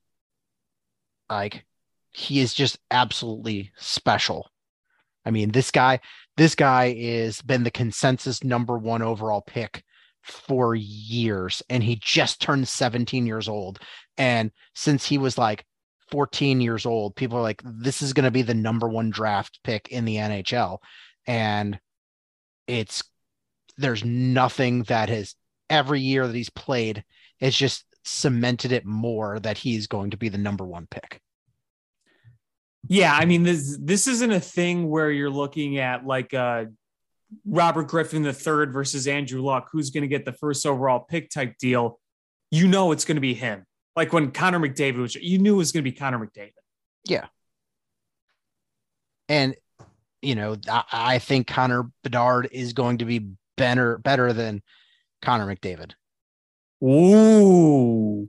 like he is just absolutely special. I mean, this guy this guy is been the consensus number one overall pick for years, and he just turned seventeen years old. And since he was like fourteen years old, people are like, this is going to be the number one draft pick in the N H L. And it's there's nothing that has every year that he's played, it's just cemented it more that he's going to be the number one pick. Yeah, I mean, this this isn't a thing where you're looking at like uh, Robert Griffin the third versus Andrew Luck, who's going to get the first overall pick type deal. You know it's going to be him. Like when Connor McDavid was, you knew it was going to be Connor McDavid. Yeah. And, you know, I, I think Connor Bedard is going to be better, better than Connor McDavid. Ooh.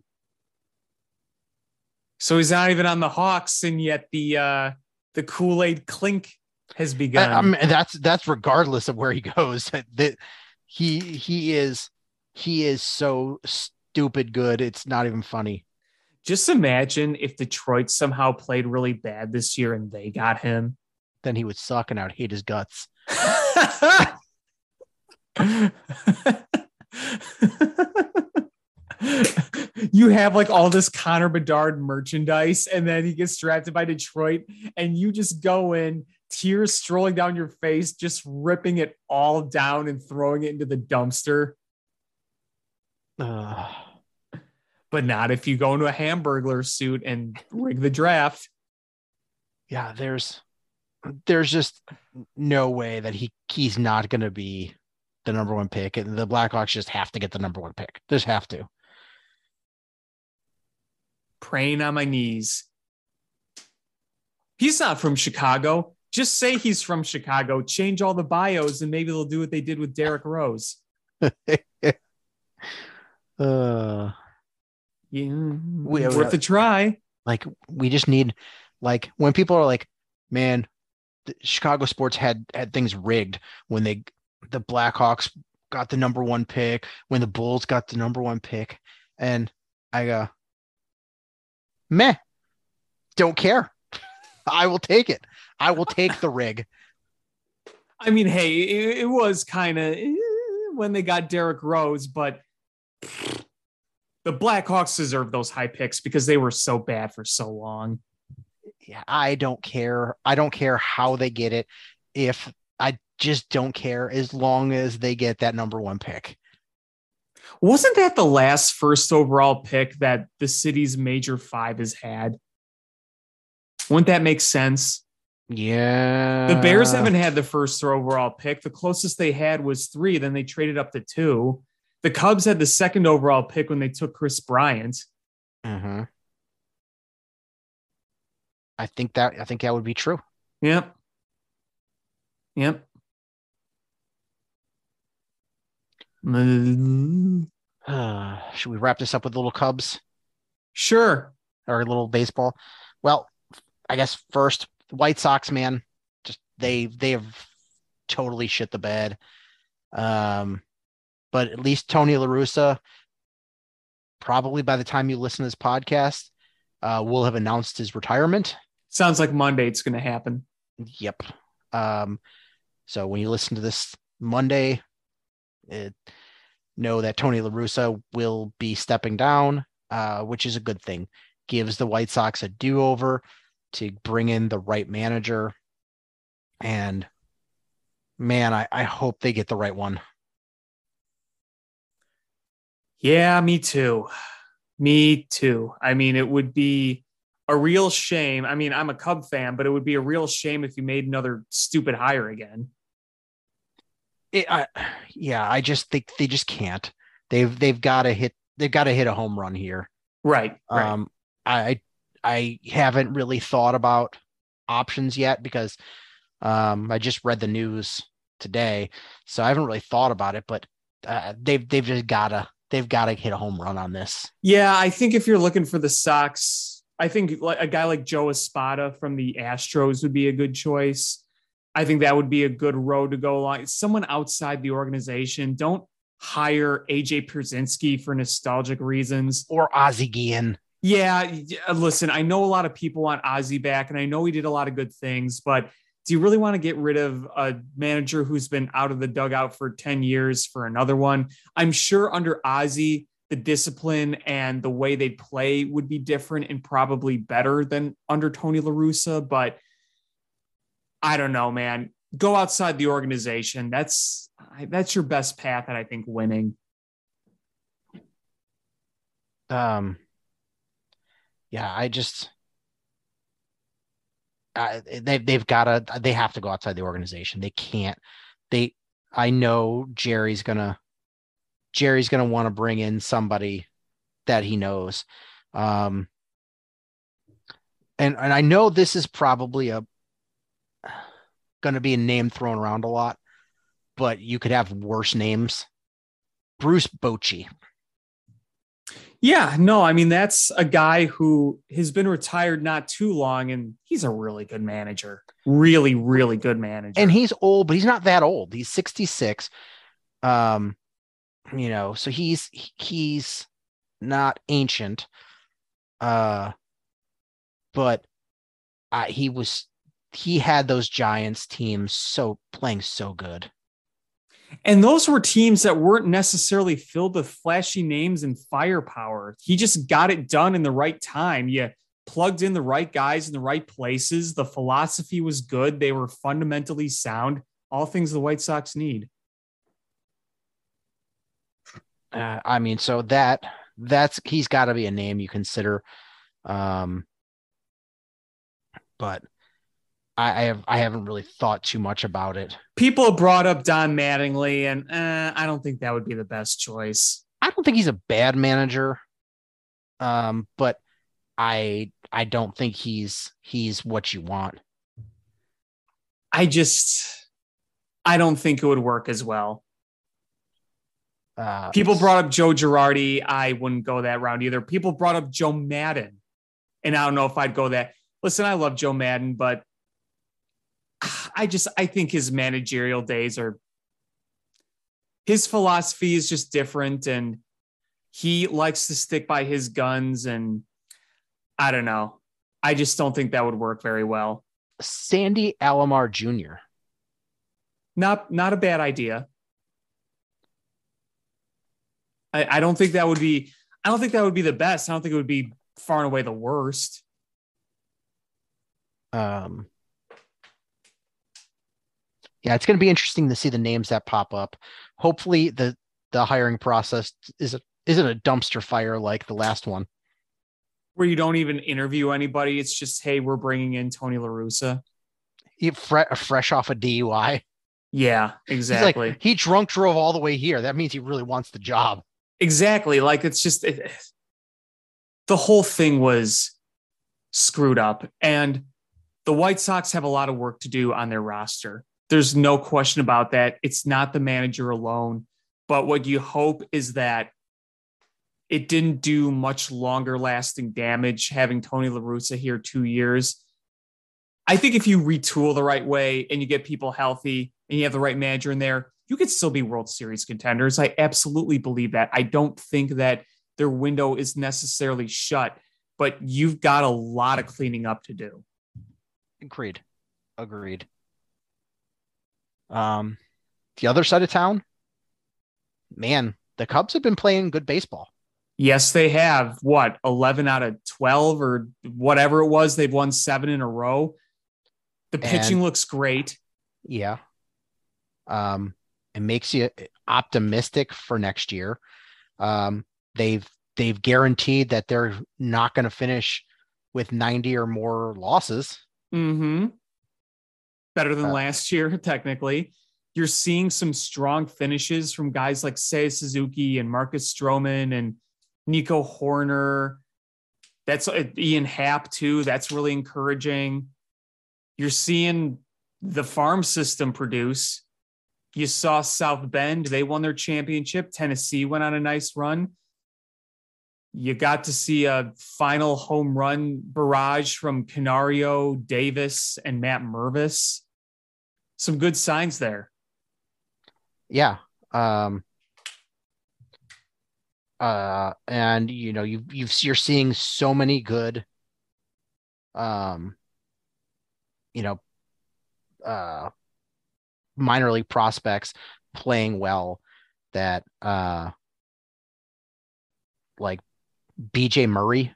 So he's not even on the Hawks, and yet the uh, the Kool-Aid clink has begun. I, I mean, that's that's regardless of where he goes. That he he is he is so stupid good. It's not even funny. Just imagine if Detroit somehow played really bad this year and they got him. Then he would suck and I'd hate his guts. You have like all this Connor Bedard merchandise, and then he gets drafted by Detroit, and you just go in, tears strolling down your face, just ripping it all down and throwing it into the dumpster. Uh, but not if you go into a Hamburglar suit and rig the draft. Yeah, there's there's just no way that he he's not going to be the number one pick, and the Blackhawks just have to get the number one pick. They just have to. Praying on my knees. He's not from Chicago. Just say he's from Chicago. Change all the bios, and maybe they'll do what they did with Derrick Rose. uh, yeah, we, worth a try. Like we just need, like when people are like, "Man, the Chicago sports had had things rigged when they the Blackhawks got the number one pick, when the Bulls got the number one pick," and I go, meh, don't care. I will take it. I will take the rig. I mean, hey, it, it was kind of eh, when they got Derrick Rose, but the Blackhawks deserve those high picks because they were so bad for so long. Yeah, I don't care. I don't care how they get it. If I just don't care as long as they get that number one pick. Wasn't that the last first overall pick that the city's major five has had? Wouldn't that make sense? Yeah. The Bears haven't had the first overall pick. The closest they had was three. Then they traded up to two. The Cubs had the second overall pick when they took Chris Bryant. Mm-hmm. I think that I think that would be true. Yep. Yep. Uh, should we wrap this up with little Cubs Sure. or a little baseball? Well, I guess first, the White Sox, man, just they they have totally shit the bed. Um, but at least Tony La Russa, probably by the time you listen to this podcast, uh, will have announced his retirement. Sounds like Monday it's going to happen. Yep. Um, so when you listen to this Monday, it, know that Tony La Russa will be stepping down, uh, which is a good thing. Gives the White Sox a do-over to bring in the right manager. And man, I, I hope they get the right one. Yeah, me too. Me too. I mean, it would be a real shame. I mean, I'm a Cub fan, but it would be a real shame if you made another stupid hire again. It, I, yeah, I just think they just can't. They've they've got to hit they've got to hit a home run here. Right. Right. Um, I I haven't really thought about options yet because um, I just read the news today, so I haven't really thought about it. But uh, they've they've just gotta they've gotta hit a home run on this. Yeah, I think if you're looking for the Sox, I think like a guy like Joe Espada from the Astros would be a good choice. I think that would be a good road to go along. Someone outside the organization. Don't hire A J Pierzynski for nostalgic reasons. Or Ozzie Guillen. Yeah, listen, I know a lot of people want Ozzie back, and I know he did a lot of good things, but do you really want to get rid of a manager who's been out of the dugout for ten years for another one? I'm sure under Ozzie, the discipline and the way they play would be different and probably better than under Tony La Russa, but I don't know, man. Go outside the organization. That's that's your best path at, I think, winning. Um, yeah, I just uh, they they've got to they have to go outside the organization. They can't. They I know Jerry's gonna Jerry's gonna want to bring in somebody that he knows. Um, and and I know this is probably a going to be a name thrown around a lot, but you could have worse names. Bruce Bochy. Yeah, no, I mean, that's a guy who has been retired not too long, and he's a really good manager. Really, really good manager. And he's old, but he's not that old. He's sixty-six. Um, you know, so he's he's not ancient. Uh, but uh, he was he had those Giants teams so playing so good. And those were teams that weren't necessarily filled with flashy names and firepower. He just got it done in the right time. You plugged in the right guys in the right places. The philosophy was good. They were fundamentally sound. All things the White Sox need. Uh, I mean, so that that's he's got to be a name you consider. Um, but I, I have I haven't really thought too much about it. People have brought up Don Mattingly, and uh, I don't think that would be the best choice. I don't think he's a bad manager, um, but I I don't think he's he's what you want. I just I don't think it would work as well. Uh, People brought up Joe Girardi. I wouldn't go that route either. People brought up Joe Madden, and I don't know if I'd go that. Listen, I love Joe Madden, but I just, I think his managerial days are, his philosophy is just different, and he likes to stick by his guns, and I don't know. I just don't think that would work very well. Sandy Alomar Junior Not, not a bad idea. I, I don't think that would be, I don't think that would be the best. I don't think it would be far and away the worst. Um, Yeah, it's going to be interesting to see the names that pop up. Hopefully, the the hiring process is a, isn't a dumpster fire like the last one, where you don't even interview anybody. It's just, hey, we're bringing in Tony La Russa. He fre- fresh off a D U I. Yeah, exactly. Like, he drunk drove all the way here. That means he really wants the job. Exactly. Like, it's just it, the whole thing was screwed up, and the White Sox have a lot of work to do on their roster. There's no question about that. It's not the manager alone, but what you hope is that it didn't do much longer lasting damage having Tony La Russa here two years. I think if you retool the right way and you get people healthy and you have the right manager in there, you could still be World Series contenders. I absolutely believe that. I don't think that their window is necessarily shut, but you've got a lot of cleaning up to do. Agreed. Agreed. Um, the other side of town, man, the Cubs have been playing good baseball. Yes, they have. What, eleven out of twelve or whatever it was? They've won seven in a row. The pitching And, looks great. Yeah. Um, it makes you optimistic for next year. Um, they've they've guaranteed that they're not going to finish with ninety or more losses. Mm-hmm. Better than Uh, last year, technically. You're seeing some strong finishes from guys like Seiya Suzuki and Marcus Stroman and Nico Horner. That's uh, Ian Happ too. That's really encouraging. You're seeing the farm system produce. You saw South Bend. They won their championship. Tennessee went on a nice run. You got to see a final home run barrage from Canario, Davis, and Matt Mervis. Some good signs there. Yeah. Um, uh, and you know, you you've you're seeing so many good, um, you know, uh, minor league prospects playing well that, uh, like B J Murray,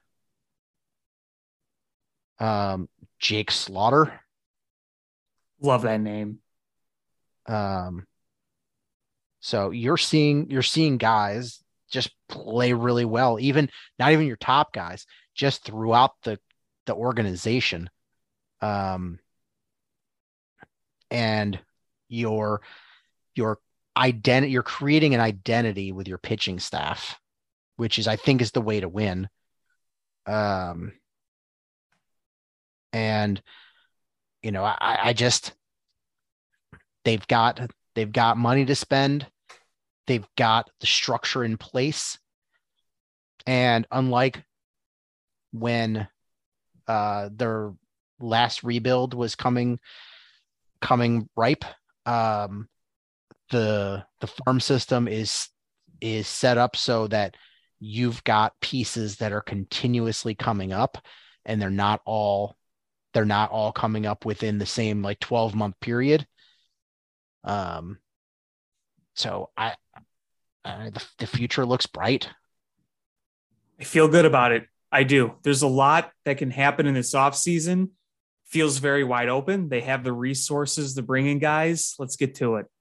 um, Jake Slaughter. Love that name. Um, so you're seeing you're seeing guys just play really well, even not even your top guys, just throughout the the organization. Um, and your your identity, you're creating an identity with your pitching staff, which is, I think, is the way to win. Um, and you know, I, I just they've got they've got money to spend. They've got the structure in place. And unlike when uh, their last rebuild was coming coming ripe, um, the the farm system is is set up so that you've got pieces that are continuously coming up, and they're not all they're not all coming up within the same like twelve month period. Um, so I, I the, the future looks bright. I feel good about it. I do. There's a lot that can happen in this offseason. Feels very wide open. They have the resources to bring in guys. Let's get to it.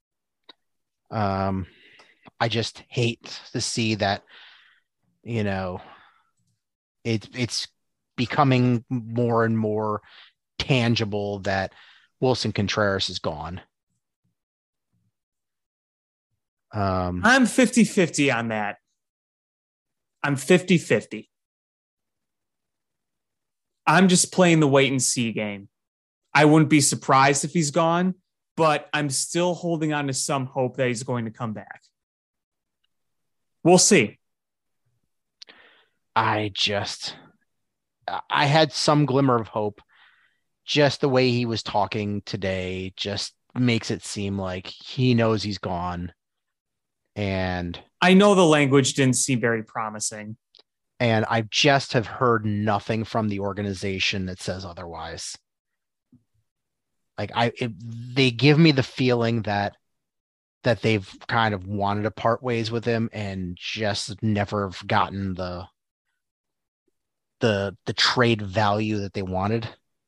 Um, I just hate to see that, you know, it, it's becoming more and more tangible that Wilson Contreras is gone. Um, I'm fifty-fifty on that. I'm fifty-fifty. I'm just playing the wait and see game. I wouldn't be surprised if he's gone, but I'm still holding on to some hope that he's going to come back. We'll see. I just, I had some glimmer of hope. Just the way he was talking today just makes it seem like he knows he's gone. And I know the language didn't seem very promising. And I just have heard nothing from the organization that says otherwise. Like I, it, they give me the feeling that that they've kind of wanted to part ways with him and just never have gotten the the the trade value that they wanted.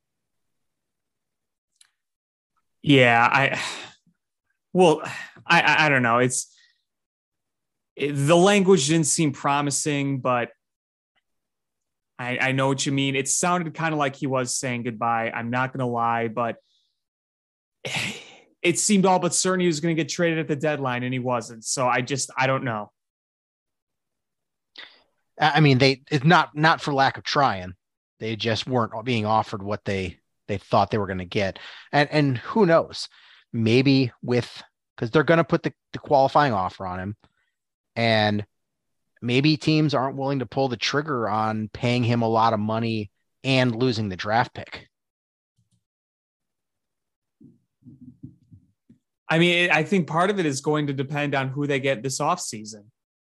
Yeah, I well, I I, I don't know. It's it, the language didn't seem promising, but I, I know what you mean. It sounded kind of like he was saying goodbye. I'm not going to lie, but it seemed all but certain he was going to get traded at the deadline, and he wasn't. So I just, I don't know. I mean, they it's not not for lack of trying. They just weren't being offered what they they thought they were going to get. And and who knows? Maybe with because they're going to put the, the qualifying offer on him, and maybe teams aren't willing to pull the trigger on paying him a lot of money and losing the draft pick. I mean, I think part of it is going to depend on who they get this offseason.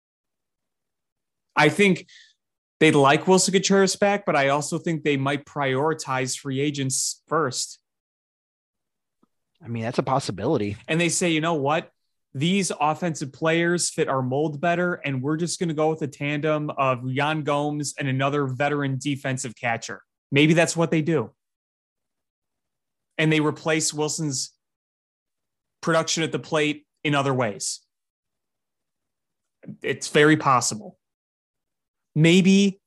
I think they'd like Wilson Contreras back, but I also think they might prioritize free agents first. I mean, that's a possibility. And they say, you know what? These offensive players fit our mold better, and we're just going to go with a tandem of Yan Gomes and another veteran defensive catcher. Maybe that's what they do. And they replace Wilson's production at the plate in other ways. It's very possible. Maybe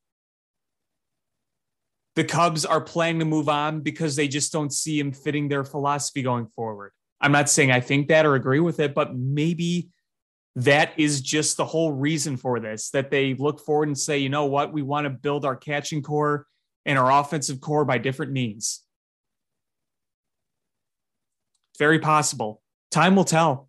the Cubs are planning to move on because they just don't see him fitting their philosophy going forward. I'm not saying I think that or agree with it, but maybe that is just the whole reason for this, that they look forward and say, you know what, we want to build our catching core and our offensive core by different means. Very possible. Time will tell.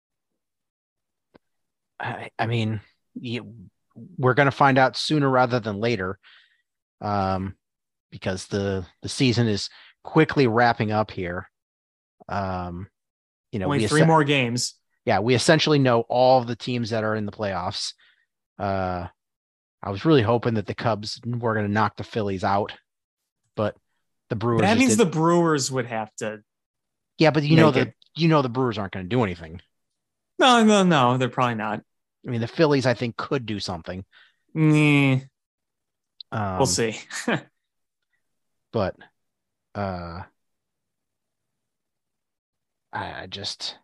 I, I mean, you, we're going to find out sooner rather than later, um, because the the season is quickly wrapping up here. Um, you know, Only we three es- more games. Yeah, we essentially know all of the teams that are in the playoffs. Uh, I was really hoping that the Cubs were going to knock the Phillies out, but the Brewers. That means did... the Brewers would have to. Yeah, but you know the it. you know the Brewers aren't going to do anything. No, no, no, they're probably not. I mean, the Phillies, I think, could do something. Mm, um, we'll see. but uh, I, I just,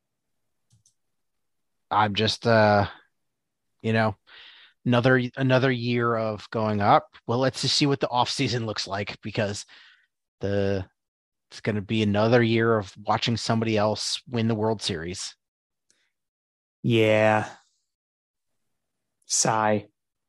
I'm just, uh, you know, another another year of going up. Well, let's just see what the off season looks like, because the it's going to be another year of watching somebody else win the World Series. Yeah. Sigh.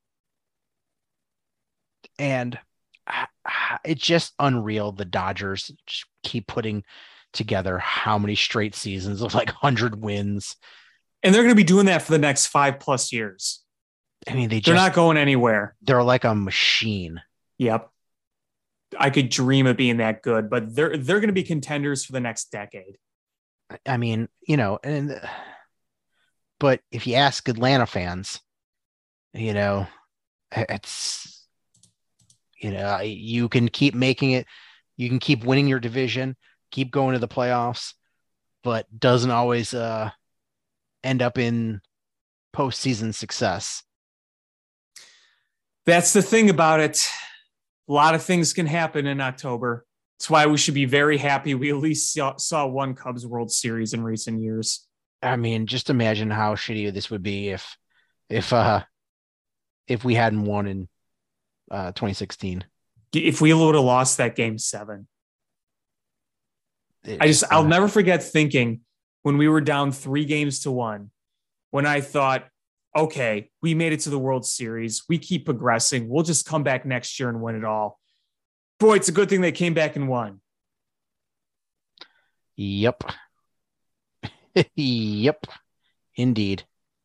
And it's just unreal. The Dodgers just keep putting together how many straight seasons of like one hundred wins. And they're going to be doing that for the next five plus years. I mean, they they're just, not going anywhere. They're like a machine. Yep. I could dream of being that good, but they're they're going to be contenders for the next decade. I mean, you know, and but if you ask Atlanta fans, you know, it's, you know, you can keep making it, you can keep winning your division, keep going to the playoffs, but doesn't always uh, end up in postseason success. That's the thing about it. A lot of things can happen in October. That's why we should be very happy we at least saw, saw one Cubs World Series in recent years. I mean, just imagine how shitty this would be if, if, uh, if we hadn't won in uh, twenty sixteen. If we would have lost that game seven. It's, I just, I'll uh, never forget thinking when we were down three games to one, when I thought, okay, we made it to the World Series. We keep progressing. We'll just come back next year and win it all. Boy, it's a good thing they came back and won. Yep. Yep. Indeed.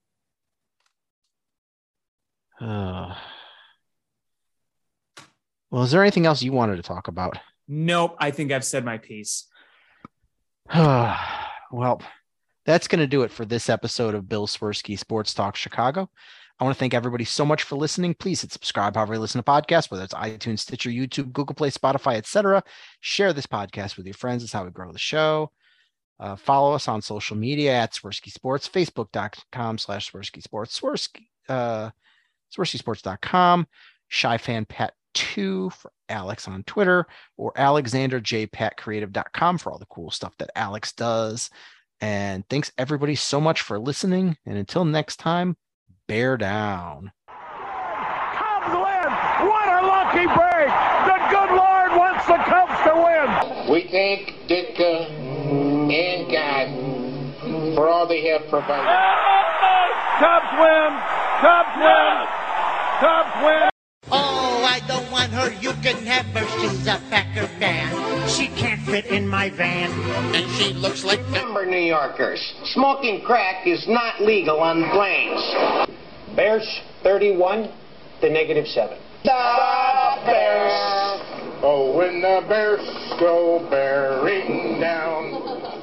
Uh, well, is there anything else you wanted to talk about? Nope. I think I've said my piece. Well, that's going to do it for this episode of Bill Swirsky Sports Talk Chicago. I want to thank everybody so much for listening. Please hit subscribe however you listen to podcasts, whether it's iTunes, Stitcher, YouTube, Google Play, Spotify, et cetera. Share this podcast with your friends. It's how we grow the show. Uh, follow us on social media at Swirsky Sports, facebook.com slash Swirsky Sports, Swirsky, uh, Swirsky Sports dot com, Shy Fan Pat two for Alex on Twitter, or Alexander J Pat Creative dot com for all the cool stuff that Alex does. And thanks everybody so much for listening. And until next time, bear down. Cubs win! What a lucky break! The good Lord wants the Cubs to win! We thank Ditka and God for all they have provided. Cubs win! Cubs win! Cubs win! Oh, I don't want her. You can have her. She's a Packer fan. She can't fit in my van. And she looks like number New Yorkers. Smoking crack is not legal on the plains. Bears thirty-one to negative seven. The Bears. Oh, when the Bears go bearing down.